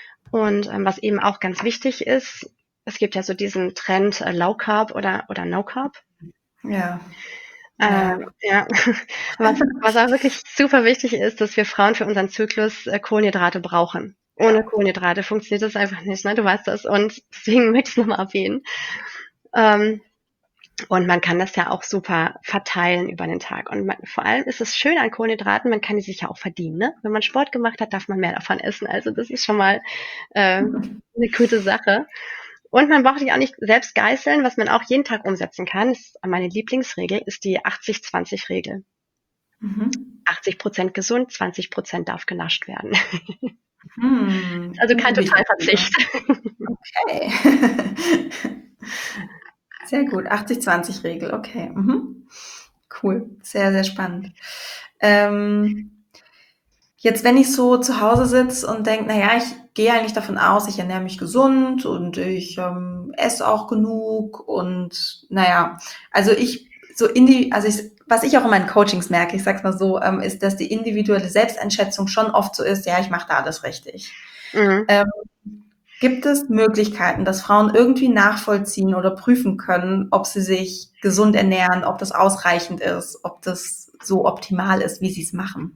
Und ähm, was eben auch ganz wichtig ist, es gibt ja so diesen Trend äh, Low Carb oder, oder No Carb. Ja. Äh, ja. ja. Was, was auch wirklich super wichtig ist, dass wir Frauen für unseren Zyklus äh, Kohlenhydrate brauchen. Ohne ja. Kohlenhydrate funktioniert das einfach nicht, ne? Du weißt das. Und deswegen möchte ich es nochmal erwähnen. Ähm, Und man kann das ja auch super verteilen über den Tag. Und man, vor allem ist es schön an Kohlenhydraten, man kann die sich ja auch verdienen. Ne? Wenn man Sport gemacht hat, darf man mehr davon essen. Also das ist schon mal äh, eine gute Sache. Und man braucht sich auch nicht selbst geißeln, was man auch jeden Tag umsetzen kann. Das ist meine Lieblingsregel ist die achtzig zwanzig Regel. Mhm. achtzig Prozent gesund, zwanzig Prozent darf genascht werden. Hm, also kein Totalverzicht. Okay. Sehr gut, achtzig zwanzig Regel, okay. Mhm. Cool, sehr, sehr spannend. Ähm, jetzt, wenn ich so zu Hause sitze und denke, naja, ich gehe eigentlich davon aus, ich ernähre mich gesund und ich ähm, esse auch genug und naja, also ich so indi also ich, was ich auch in meinen Coachings merke, ich sag's mal so, ähm, ist, dass die individuelle Selbsteinschätzung schon oft so ist, ja, ich mache da alles richtig. Mhm. Ähm, Gibt es Möglichkeiten, dass Frauen irgendwie nachvollziehen oder prüfen können, ob sie sich gesund ernähren, ob das ausreichend ist, ob das so optimal ist, wie sie es machen?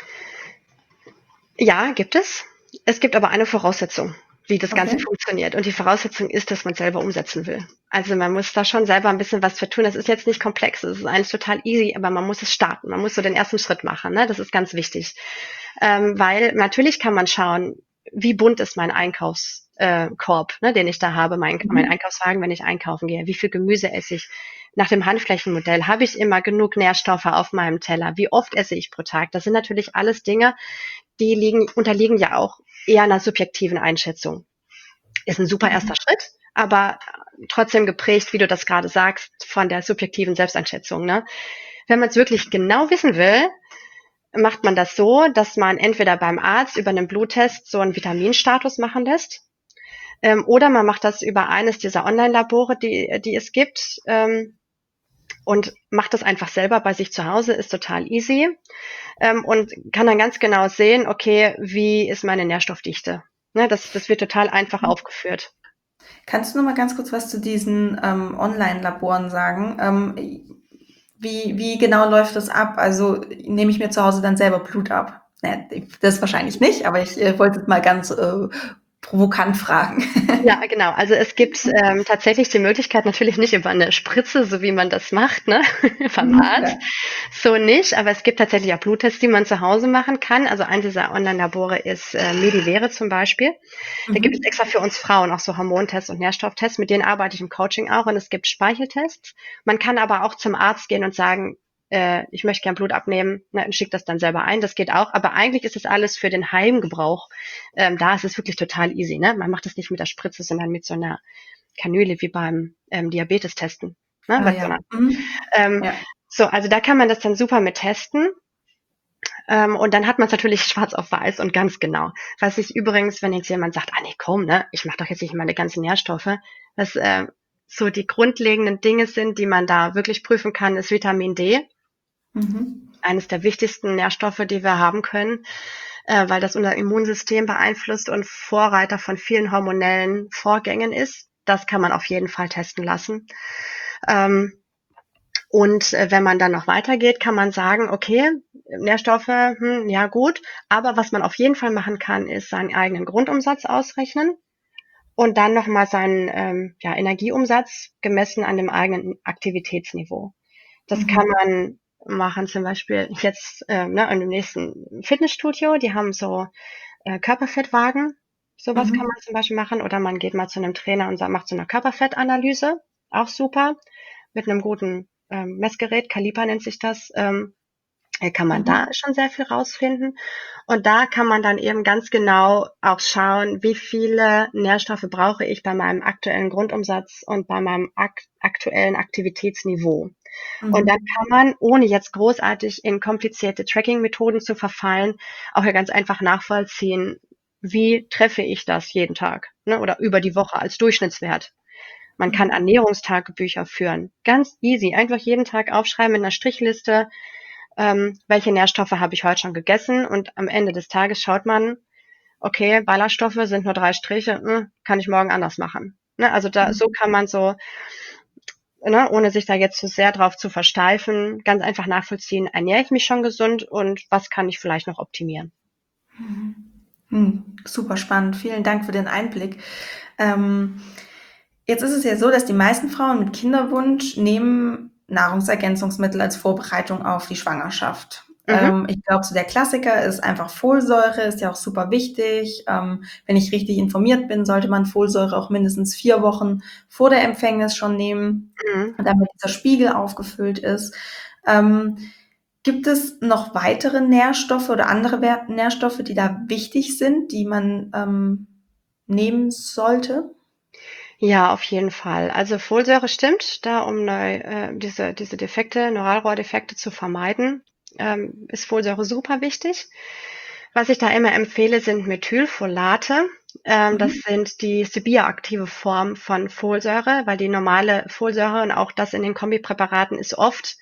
Ja, gibt es. Es gibt aber eine Voraussetzung, wie das Ganze Okay. funktioniert. Und die Voraussetzung ist, dass man selber umsetzen will. Also man muss da schon selber ein bisschen was für tun. Das ist jetzt nicht komplex, es ist eigentlich total easy, aber man muss es starten. Man muss so den ersten Schritt machen. Ne? Das ist ganz wichtig. Ähm, weil natürlich kann man schauen, wie bunt ist mein Einkaufskorb, äh, Korb, ne, den ich da habe, mein, mein Mhm. Einkaufswagen, wenn ich einkaufen gehe. Wie viel Gemüse esse ich? Nach dem Handflächenmodell habe ich immer genug Nährstoffe auf meinem Teller? Wie oft esse ich pro Tag? Das sind natürlich alles Dinge, die liegen, unterliegen ja auch eher einer subjektiven Einschätzung. Ist ein super erster Mhm. Schritt, aber trotzdem geprägt, wie du das gerade sagst, von der subjektiven Selbsteinschätzung. Ne? Wenn man es wirklich genau wissen will, macht man das so, dass man entweder beim Arzt über einen Bluttest so einen Vitaminstatus machen lässt, ähm, oder man macht das über eines dieser Online-Labore, die, die es gibt, ähm, und macht das einfach selber bei sich zu Hause, ist total easy, ähm, und kann dann ganz genau sehen, okay, wie ist meine Nährstoffdichte. Ne, das, das wird total einfach aufgeführt. Kannst du noch mal ganz kurz was zu diesen ähm, Online-Laboren sagen? Ähm, wie, wie genau läuft das ab? Also nehme ich mir zu Hause dann selber Blut ab? Ne, das wahrscheinlich nicht, aber ich äh, wollte mal ganz äh, provokant fragen. Ja, genau. Also es gibt ähm, tatsächlich die Möglichkeit, natürlich nicht über eine Spritze, so wie man das macht, ne, beim Mhm, ja. Arzt, so nicht, aber es gibt tatsächlich auch Bluttests, die man zu Hause machen kann. Also eins dieser Online-Labore ist äh, Medivere zum Beispiel. Da gibt es Mhm. extra für uns Frauen auch so Hormontests und Nährstofftests, mit denen arbeite ich im Coaching auch, und es gibt Speicheltests. Man kann aber auch zum Arzt gehen und sagen, äh, ich möchte gern Blut abnehmen, ne, und schickt das dann selber ein, das geht auch, aber eigentlich ist das alles für den Heimgebrauch. Ähm, da ist es wirklich total easy, ne? Man macht das nicht mit der Spritze, sondern mit so einer Kanüle wie beim ähm, Diabetes-Testen, ne? Ah Bei so ja. einer, Mhm. ähm, Ja. so, also da kann man das dann super mit testen. Ähm, und dann hat man es natürlich schwarz auf weiß und ganz genau. Was ich übrigens, wenn jetzt jemand sagt, ah nee, komm, ne, ich mache doch jetzt nicht meine ganzen Nährstoffe, was äh, so die grundlegenden Dinge sind, die man da wirklich prüfen kann, ist Vitamin D, Mhm. eines der wichtigsten Nährstoffe, die wir haben können, äh, weil das unser Immunsystem beeinflusst und Vorreiter von vielen hormonellen Vorgängen ist. Das kann man auf jeden Fall testen lassen. Ähm, Und äh, wenn man dann noch weitergeht, kann man sagen, okay, Nährstoffe, hm, ja gut, aber was man auf jeden Fall machen kann, ist seinen eigenen Grundumsatz ausrechnen und dann nochmal seinen ähm, ja, Energieumsatz gemessen an dem eigenen Aktivitätsniveau. Das kann Mhm. man machen, zum Beispiel jetzt äh, ne, in dem nächsten Fitnessstudio, die haben so äh, Körperfettwagen, sowas kann man Mhm. zum Beispiel machen, oder man geht mal zu einem Trainer und macht so eine Körperfettanalyse, auch super, mit einem guten ähm, Messgerät, Kaliper nennt sich das, ähm, äh, kann man da Mhm. schon sehr viel rausfinden. Und da kann man dann eben ganz genau auch schauen, wie viele Nährstoffe brauche ich bei meinem aktuellen Grundumsatz und bei meinem ak aktuellen Aktivitätsniveau. Und dann Mhm. kann man, ohne jetzt großartig in komplizierte Tracking-Methoden zu verfallen, auch ja ganz einfach nachvollziehen, wie treffe ich das jeden Tag, ne, oder über die Woche als Durchschnittswert. Man kann Mhm. Ernährungstagebücher führen. Ganz easy. Einfach jeden Tag aufschreiben mit einer Strichliste, ähm, welche Nährstoffe habe ich heute schon gegessen. Und am Ende des Tages schaut man, okay, Ballaststoffe sind nur drei Striche, hm, kann ich morgen anders machen. Ne, also da, so Mhm. kann man so, ne, ohne sich da jetzt zu sehr drauf zu versteifen, ganz einfach nachvollziehen, ernähre ich mich schon gesund und was kann ich vielleicht noch optimieren. Mhm. Hm, super spannend. Vielen Dank für den Einblick. Ähm, jetzt ist es ja so, dass die meisten Frauen mit Kinderwunsch nehmen Nahrungsergänzungsmittel als Vorbereitung auf die Schwangerschaft. Mhm. Ähm, ich glaube, so der Klassiker ist einfach Folsäure, ist ja auch super wichtig. Ähm, wenn ich richtig informiert bin, sollte man Folsäure auch mindestens vier Wochen vor der Empfängnis schon nehmen, Mhm. damit dieser Spiegel aufgefüllt ist. Ähm, Gibt es noch weitere Nährstoffe oder andere Wer- Nährstoffe, die da wichtig sind, die man ähm, nehmen sollte? Ja, auf jeden Fall. Also Folsäure stimmt, da um neu, äh, diese, diese Defekte, Neuralrohrdefekte zu vermeiden. ähm, ist Folsäure super wichtig. Was ich da immer empfehle, sind Methylfolate. Ähm, das Mhm. sind die ist die bioaktive Form von Folsäure, weil die normale Folsäure und auch das in den Kombipräparaten ist oft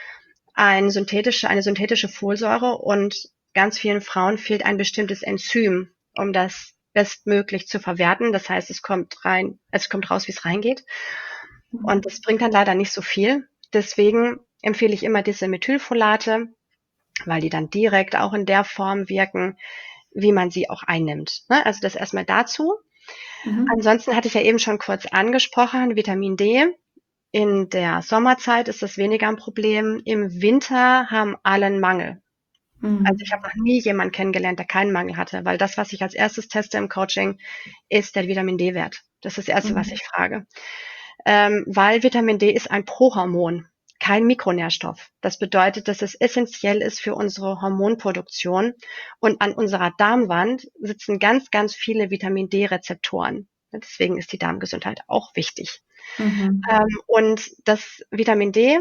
ein synthetische, eine synthetische Folsäure und ganz vielen Frauen fehlt ein bestimmtes Enzym, um das bestmöglich zu verwerten. Das heißt, es kommt rein, es kommt raus, wie es reingeht. Und das bringt dann leider nicht so viel. Deswegen empfehle ich immer diese Methylfolate, weil die dann direkt auch in der Form wirken, wie man sie auch einnimmt. Ne? Also das erstmal dazu. Mhm. Ansonsten hatte ich ja eben schon kurz angesprochen, Vitamin D. In der Sommerzeit ist das weniger ein Problem. Im Winter haben alle einen Mangel. Also ich habe Mhm. noch nie jemanden kennengelernt, der keinen Mangel hatte, weil das, was ich als erstes teste im Coaching, ist der Vitamin D-Wert. Das ist das Erste, was Mhm. ich frage. Ähm, weil Vitamin D ist ein Prohormon, kein Mikronährstoff. Das bedeutet, dass es essentiell ist für unsere Hormonproduktion. Und an unserer Darmwand sitzen ganz, ganz viele Vitamin D-Rezeptoren. Deswegen ist die Darmgesundheit auch wichtig. Mhm. Ähm, und das Vitamin D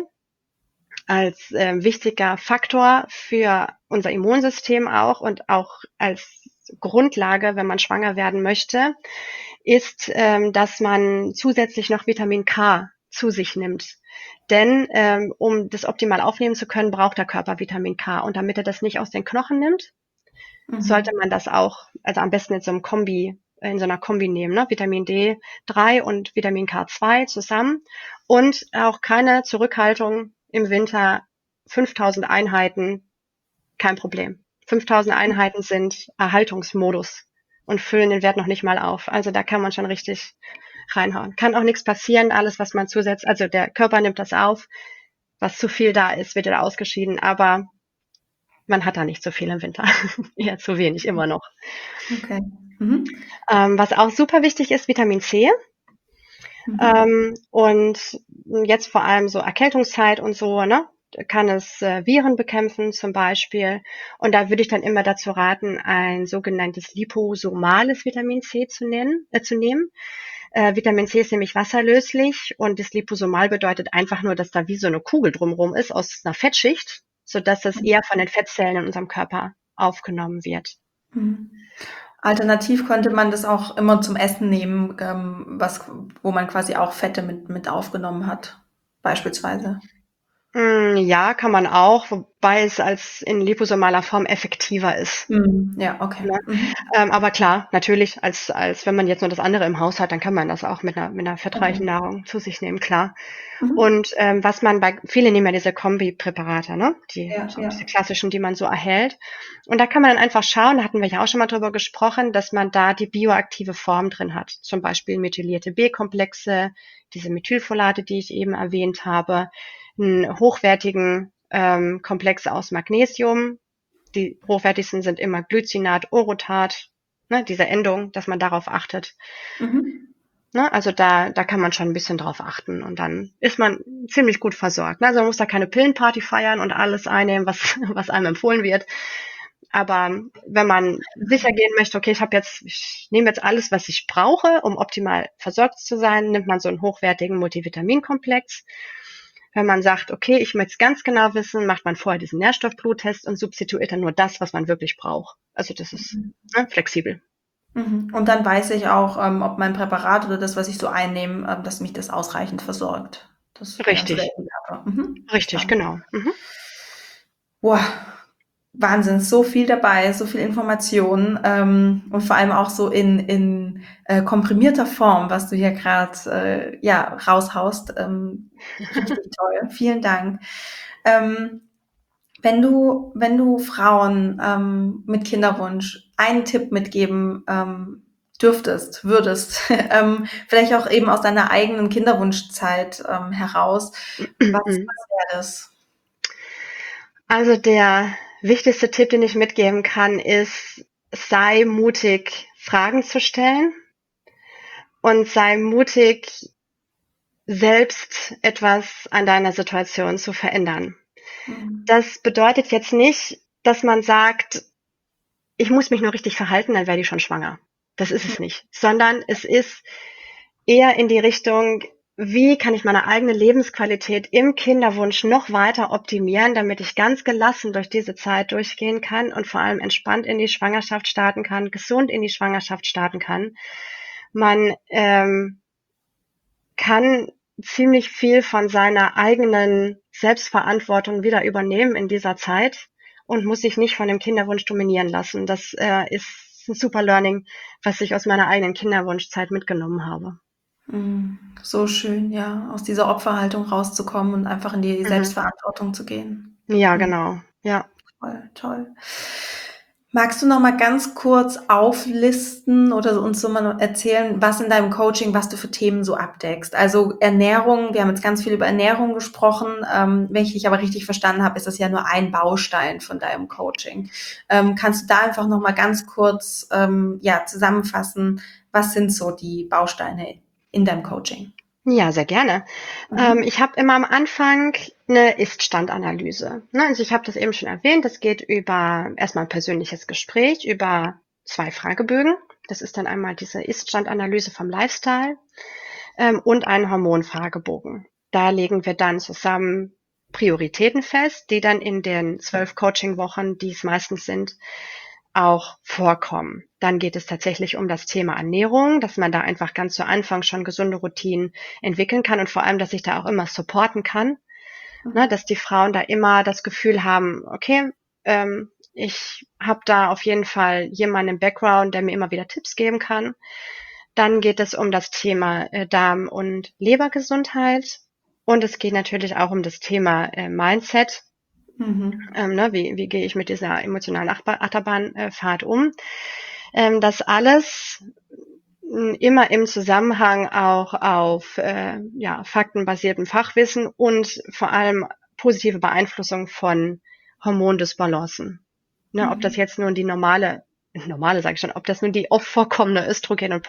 als äh, wichtiger Faktor für unser Immunsystem auch und auch als Grundlage, wenn man schwanger werden möchte, ist, ähm, dass man zusätzlich noch Vitamin K zu sich nimmt. Denn ähm, um das optimal aufnehmen zu können, braucht der Körper Vitamin K. Und damit er das nicht aus den Knochen nimmt, sollte Mhm. man das auch, also am besten in so einem Kombi, in so einer Kombi nehmen, ne? Vitamin D drei und Vitamin K zwei zusammen und auch keine Zurückhaltung im Winter. fünftausend Einheiten, kein Problem. fünftausend Einheiten sind Erhaltungsmodus und füllen den Wert noch nicht mal auf. Also da kann man schon richtig reinhauen. Kann auch nichts passieren, alles, was man zusetzt, also der Körper nimmt das auf, was zu viel da ist, wird wieder ausgeschieden, aber man hat da nicht so viel im Winter. Eher zu wenig, immer noch. Okay. Mhm. Ähm, was auch super wichtig ist, Vitamin C. Mhm. Ähm, und jetzt vor allem so Erkältungszeit und so, ne? Kann es äh, Viren bekämpfen zum Beispiel. Und da würde ich dann immer dazu raten, ein sogenanntes liposomales Vitamin C zu, nennen, äh, zu nehmen. Äh, Vitamin C ist nämlich wasserlöslich und das Liposomal bedeutet einfach nur, dass da wie so eine Kugel drumherum ist aus einer Fettschicht, sodass das eher von den Fettzellen in unserem Körper aufgenommen wird. Mhm. Alternativ könnte man das auch immer zum Essen nehmen, ähm, was, wo man quasi auch Fette mit, mit aufgenommen hat, beispielsweise. Hm, ja, kann man auch, wobei es als in liposomaler Form effektiver ist. Mhm. Ja, okay. Ne? Mhm. Ähm, aber klar, natürlich, als, als wenn man jetzt nur das andere im Haus hat, dann kann man das auch mit einer, mit einer Okay. fettreichen Nahrung zu sich nehmen, klar. Mhm. Und ähm, was man bei, viele nehmen ja diese Kombi-Präparate, ne? Die, Ja, so ja. diese klassischen, die man so erhält. Und da kann man dann einfach schauen, da hatten wir ja auch schon mal drüber gesprochen, dass man da die bioaktive Form drin hat. Zum Beispiel methylierte B-Komplexe, diese Methylfolate, die ich eben erwähnt habe, einen hochwertigen ähm, Komplex aus Magnesium. Die hochwertigsten sind immer Glycinat, Orotat, ne, diese Endung, dass man darauf achtet. Mhm. Ne? Also da, da kann man schon ein bisschen drauf achten und dann ist man ziemlich gut versorgt. Ne? Also man muss da keine Pillenparty feiern und alles einnehmen, was, was einem empfohlen wird. Aber wenn man sicher gehen möchte, okay, ich habe jetzt, ich nehme jetzt alles, was ich brauche, um optimal versorgt zu sein, nimmt man so einen hochwertigen Multivitaminkomplex. Wenn man sagt, okay, ich möchte es ganz genau wissen, macht man vorher diesen Nährstoffbluttest und substituiert dann nur das, was man wirklich braucht. Also das ist, ne, flexibel. Mhm. Und dann weiß ich auch, ähm, ob mein Präparat oder das, was ich so einnehme, ähm, dass mich das ausreichend versorgt. Das wäre dann so der Richtig, Indikator. Mhm. richtig, Verstanden. genau. Mhm. Boah, Wahnsinn, so viel dabei, so viel Information, ähm, und vor allem auch so in, in äh, komprimierter Form, was du hier gerade äh, ja, raushaust. Ähm, richtig toll. Vielen Dank. Ähm, wenn du, wenn du Frauen ähm, mit Kinderwunsch einen Tipp mitgeben ähm, dürftest, würdest, ähm, vielleicht auch eben aus deiner eigenen Kinderwunschzeit ähm, heraus, was, was wäre das? Also der wichtigste Tipp, den ich mitgeben kann, ist, sei mutig, Fragen zu stellen und sei mutig, selbst etwas an deiner Situation zu verändern. Mhm. Das bedeutet jetzt nicht, dass man sagt, ich muss mich nur richtig verhalten, dann werde ich schon schwanger. Das ist es nicht, sondern es ist eher in die Richtung, wie kann ich meine eigene Lebensqualität im Kinderwunsch noch weiter optimieren, damit ich ganz gelassen durch diese Zeit durchgehen kann und vor allem entspannt in die Schwangerschaft starten kann, gesund in die Schwangerschaft starten kann. Man ähm, kann ziemlich viel von seiner eigenen Selbstverantwortung wieder übernehmen in dieser Zeit und muss sich nicht von dem Kinderwunsch dominieren lassen. Das äh, ist ein super Learning, was ich aus meiner eigenen Kinderwunschzeit mitgenommen habe. Mm, so schön, ja, aus dieser Opferhaltung rauszukommen und einfach in die Mhm. Selbstverantwortung zu gehen. Ja, Mm, genau. Ja. toll, toll. Magst du noch mal ganz kurz auflisten oder uns so mal erzählen, was in deinem Coaching, was du für Themen so abdeckst? Also Ernährung, wir haben jetzt ganz viel über Ernährung gesprochen. Ähm, wenn ich dich aber richtig verstanden habe, ist das ja nur ein Baustein von deinem Coaching. Ähm, kannst du da einfach noch mal ganz kurz ähm, ja, zusammenfassen, was sind so die Bausteine in deinem Coaching? Ja, sehr gerne. Ähm, Mhm. ich habe immer am Anfang eine Ist-Stand-Analyse. Ne? Also ich habe das eben schon erwähnt, das geht über erstmal ein persönliches Gespräch, über zwei Fragebögen. Das ist dann einmal diese Ist-Stand-Analyse vom Lifestyle ähm, und einen Hormonfragebogen. Da legen wir dann zusammen Prioritäten fest, die dann in den zwölf Coaching-Wochen, die es meistens sind, auch vorkommen. Dann geht es tatsächlich um das Thema Ernährung, dass man da einfach ganz zu Anfang schon gesunde Routinen entwickeln kann und vor allem, dass ich da auch immer supporten kann, ne, dass die Frauen da immer das Gefühl haben, okay, ähm, ich habe da auf jeden Fall jemanden im Background, der mir immer wieder Tipps geben kann. Dann geht es um das Thema äh, Darm- und Lebergesundheit und es geht natürlich auch um das Thema äh, Mindset. Mhm. Ähm, ne, wie, wie gehe ich mit dieser emotionalen Achterbahnfahrt um? Ähm, das alles m, immer im Zusammenhang auch auf äh, ja, faktenbasiertem Fachwissen und vor allem positive Beeinflussung von Hormondisbalancen. Ne, ob das Mhm. jetzt nun die normale, normale sage ich schon, ob das nun die oft vorkommende Östrogen- und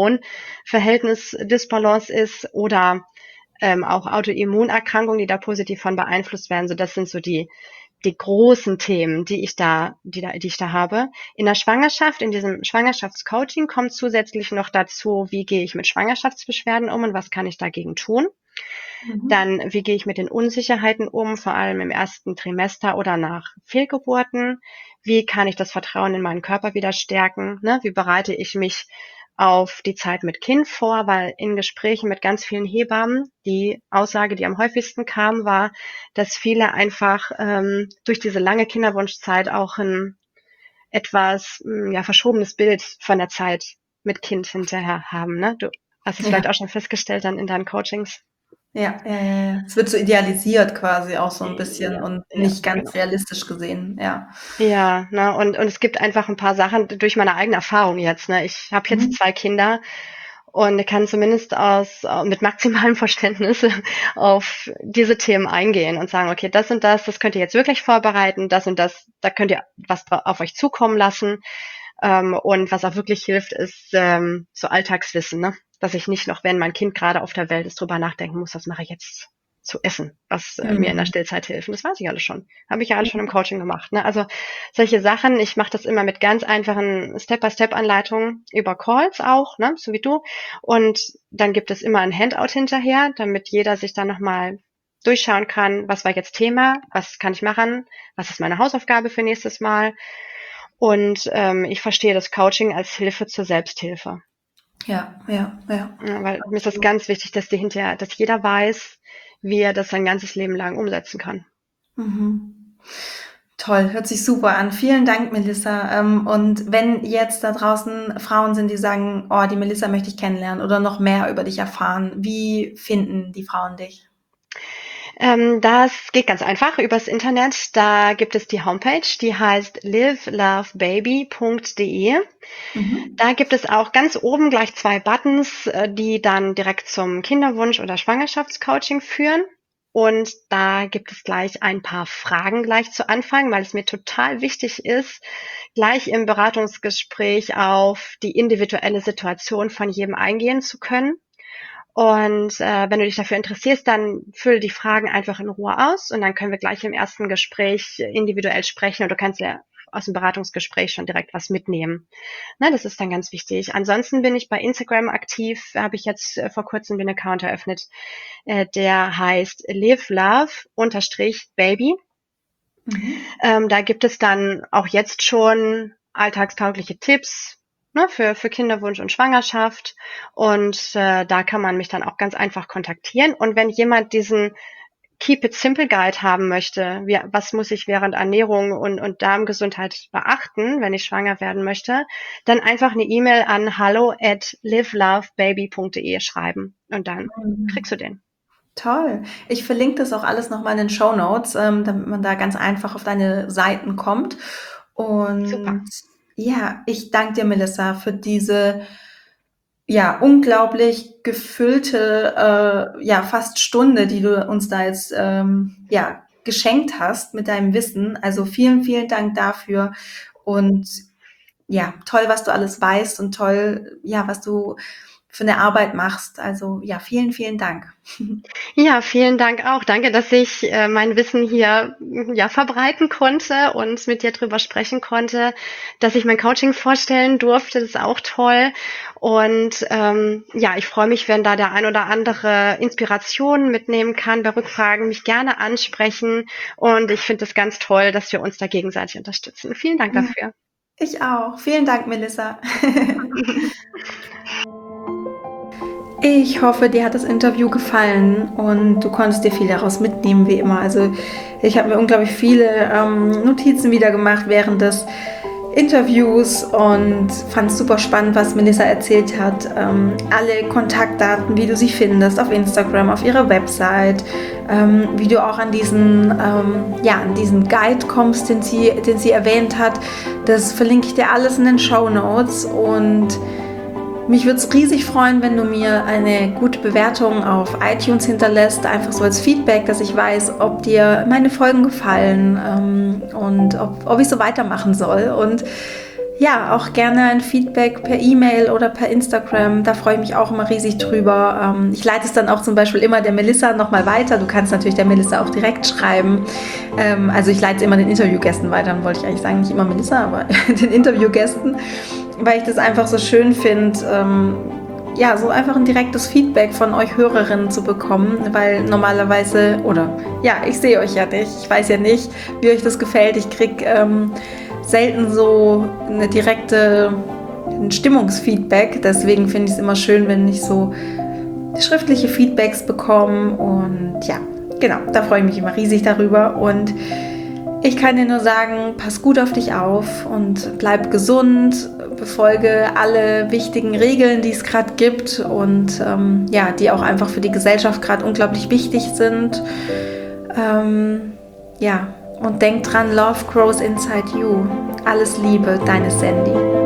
Progesteron-Verhältnis-Disbalance ist oder ähm, auch Autoimmunerkrankungen, die da positiv von beeinflusst werden. So, das sind so die die großen Themen, die ich da, die da, die ich da habe. In der Schwangerschaft, in diesem Schwangerschaftscoaching kommt zusätzlich noch dazu, wie gehe ich mit Schwangerschaftsbeschwerden um und was kann ich dagegen tun? Mhm. Dann, wie gehe ich mit den Unsicherheiten um, vor allem im ersten Trimester oder nach Fehlgeburten? Wie kann ich das Vertrauen in meinen Körper wieder stärken? Ne? Wie bereite ich mich auf die Zeit mit Kind vor? Weil in Gesprächen mit ganz vielen Hebammen, die Aussage, die am häufigsten kam, war, dass viele einfach ähm, durch diese lange Kinderwunschzeit auch ein etwas mh, ja, verschobenes Bild von der Zeit mit Kind hinterher haben. Ne? Du hast es Ja. vielleicht auch schon festgestellt dann in deinen Coachings. Ja, ja, ja, ja. Es wird so idealisiert quasi auch so ein bisschen Ja, und ja, nicht ganz genau. realistisch gesehen, ja. Ja, ne, und und es gibt einfach ein paar Sachen durch meine eigene Erfahrung jetzt, ne? Ich habe jetzt Mhm. zwei Kinder und kann zumindest aus äh, mit maximalem Verständnis auf diese Themen eingehen und sagen: „Okay, das und das, das könnt ihr jetzt wirklich vorbereiten, das und das, da könnt ihr was dra auf euch zukommen lassen.“ Ähm, und was auch wirklich hilft, ist, ähm, so Alltagswissen, ne? Dass ich nicht noch, wenn mein Kind gerade auf der Welt ist, drüber nachdenken muss: „Was mache ich jetzt zu essen, was äh, mir in der Mhm. Stillzeit hilft?“ Und das weiß ich alles schon. Habe ich ja alles schon im Coaching gemacht, ne? Also, solche Sachen, ich mache das immer mit ganz einfachen Step-by-Step-Anleitungen über Calls auch, ne, so wie du. Und dann gibt es immer ein Handout hinterher, damit jeder sich dann noch mal durchschauen kann: Was war jetzt Thema? Was kann ich machen? Was ist meine Hausaufgabe für nächstes Mal? Und, ähm, ich verstehe das Coaching als Hilfe zur Selbsthilfe. Ja, ja, ja, Ja, weil mir ist das absolut. ganz wichtig, dass die hinterher dass jeder weiß, wie er das sein ganzes Leben lang umsetzen kann. Mhm. Toll, hört sich super an. Vielen Dank, Melissa. Ähm, und wenn jetzt da draußen Frauen sind, die sagen, oh, die Melissa möchte ich kennenlernen oder noch mehr über dich erfahren, wie finden die Frauen dich? Ähm, das geht ganz einfach übers Internet. Da gibt es die Homepage, die heißt live love baby punkt de. Mhm. Da gibt es auch ganz oben gleich zwei Buttons, äh, die dann direkt zum Kinderwunsch oder Schwangerschaftscoaching führen. Und da gibt es gleich ein paar Fragen gleich zu Anfang, weil es mir total wichtig ist, gleich im Beratungsgespräch auf die individuelle Situation von jedem eingehen zu können. Und äh, wenn du dich dafür interessierst, dann fülle die Fragen einfach in Ruhe aus und dann können wir gleich im ersten Gespräch individuell sprechen und du kannst ja aus dem Beratungsgespräch schon direkt was mitnehmen. Na, das ist dann ganz wichtig. Ansonsten bin ich bei Instagram aktiv, habe ich jetzt äh, vor kurzem den Account eröffnet, äh, der heißt live love unterstrich baby. Mhm. Ähm, da gibt es dann auch jetzt schon alltagstaugliche Tipps, ne, für, für Kinderwunsch und Schwangerschaft. Und äh, da kann man mich dann auch ganz einfach kontaktieren. Und wenn jemand diesen Keep It Simple Guide haben möchte, wie, was muss ich während Ernährung und, und Darmgesundheit beachten, wenn ich schwanger werden möchte, dann einfach eine E-Mail an hallo at live love baby punkt de schreiben. Und dann kriegst du den. Toll. Ich verlinke das auch alles nochmal in den Shownotes, ähm, damit man da ganz einfach auf deine Seiten kommt. Super. Und ja, ich danke dir, Melissa, für diese ja unglaublich gefüllte äh, ja fast Stunde, die du uns da jetzt ähm, ja geschenkt hast mit deinem Wissen. Also vielen, vielen Dank dafür und ja, toll, was du alles weißt und toll, ja, was du für eine Arbeit machst. Also ja, vielen, vielen Dank. Ja, vielen Dank auch. Danke, dass ich äh, mein Wissen hier ja verbreiten konnte und mit dir drüber sprechen konnte, dass ich mein Coaching vorstellen durfte. Das ist auch toll. Und ähm, ja, ich freue mich, wenn da der ein oder andere Inspiration mitnehmen kann. Bei Rückfragen mich gerne ansprechen. Und ich finde es ganz toll, dass wir uns da gegenseitig unterstützen. Vielen Dank Ja, dafür. ich auch. Vielen Dank, Melissa. Ich hoffe, dir hat das Interview gefallen und du konntest dir viel daraus mitnehmen, wie immer. Also ich habe mir unglaublich viele ähm, Notizen wieder gemacht während des Interviews und fand es super spannend, was Melissa erzählt hat. Ähm, alle Kontaktdaten, wie du sie findest auf Instagram, auf ihrer Website, ähm, wie du auch an diesen, ähm, ja, an diesen Guide kommst, den sie, den sie erwähnt hat, das verlinke ich dir alles in den Shownotes und mich würde es riesig freuen, wenn du mir eine gute Bewertung auf iTunes hinterlässt, einfach so als Feedback, dass ich weiß, ob dir meine Folgen gefallen ähm, und ob, ob ich so weitermachen soll. Und ja, auch gerne ein Feedback per E-Mail oder per Instagram, da freue ich mich auch immer riesig drüber. Ähm, ich leite es dann auch zum Beispiel immer der Melissa nochmal weiter. Du kannst natürlich der Melissa auch direkt schreiben. Ähm, also ich leite es immer den Interviewgästen weiter, dann wollte ich eigentlich sagen, nicht immer Melissa, aber den Interviewgästen, weil ich das einfach so schön finde, ähm, ja, so einfach ein direktes Feedback von euch Hörerinnen zu bekommen, weil normalerweise, oder ja, ich sehe euch ja nicht, ich weiß ja nicht, wie euch das gefällt. Ich kriege ähm, selten so eine direkte ein Stimmungsfeedback, deswegen finde ich es immer schön, wenn ich so schriftliche Feedbacks bekomme und ja, genau, da freue ich mich immer riesig darüber und ich kann dir nur sagen, pass gut auf dich auf und bleib gesund, befolge alle wichtigen Regeln, die es gerade gibt und ähm, ja, die auch einfach für die Gesellschaft gerade unglaublich wichtig sind. Ähm, ja, und denk dran, Love grows inside you. Alles Liebe, deine Sandy.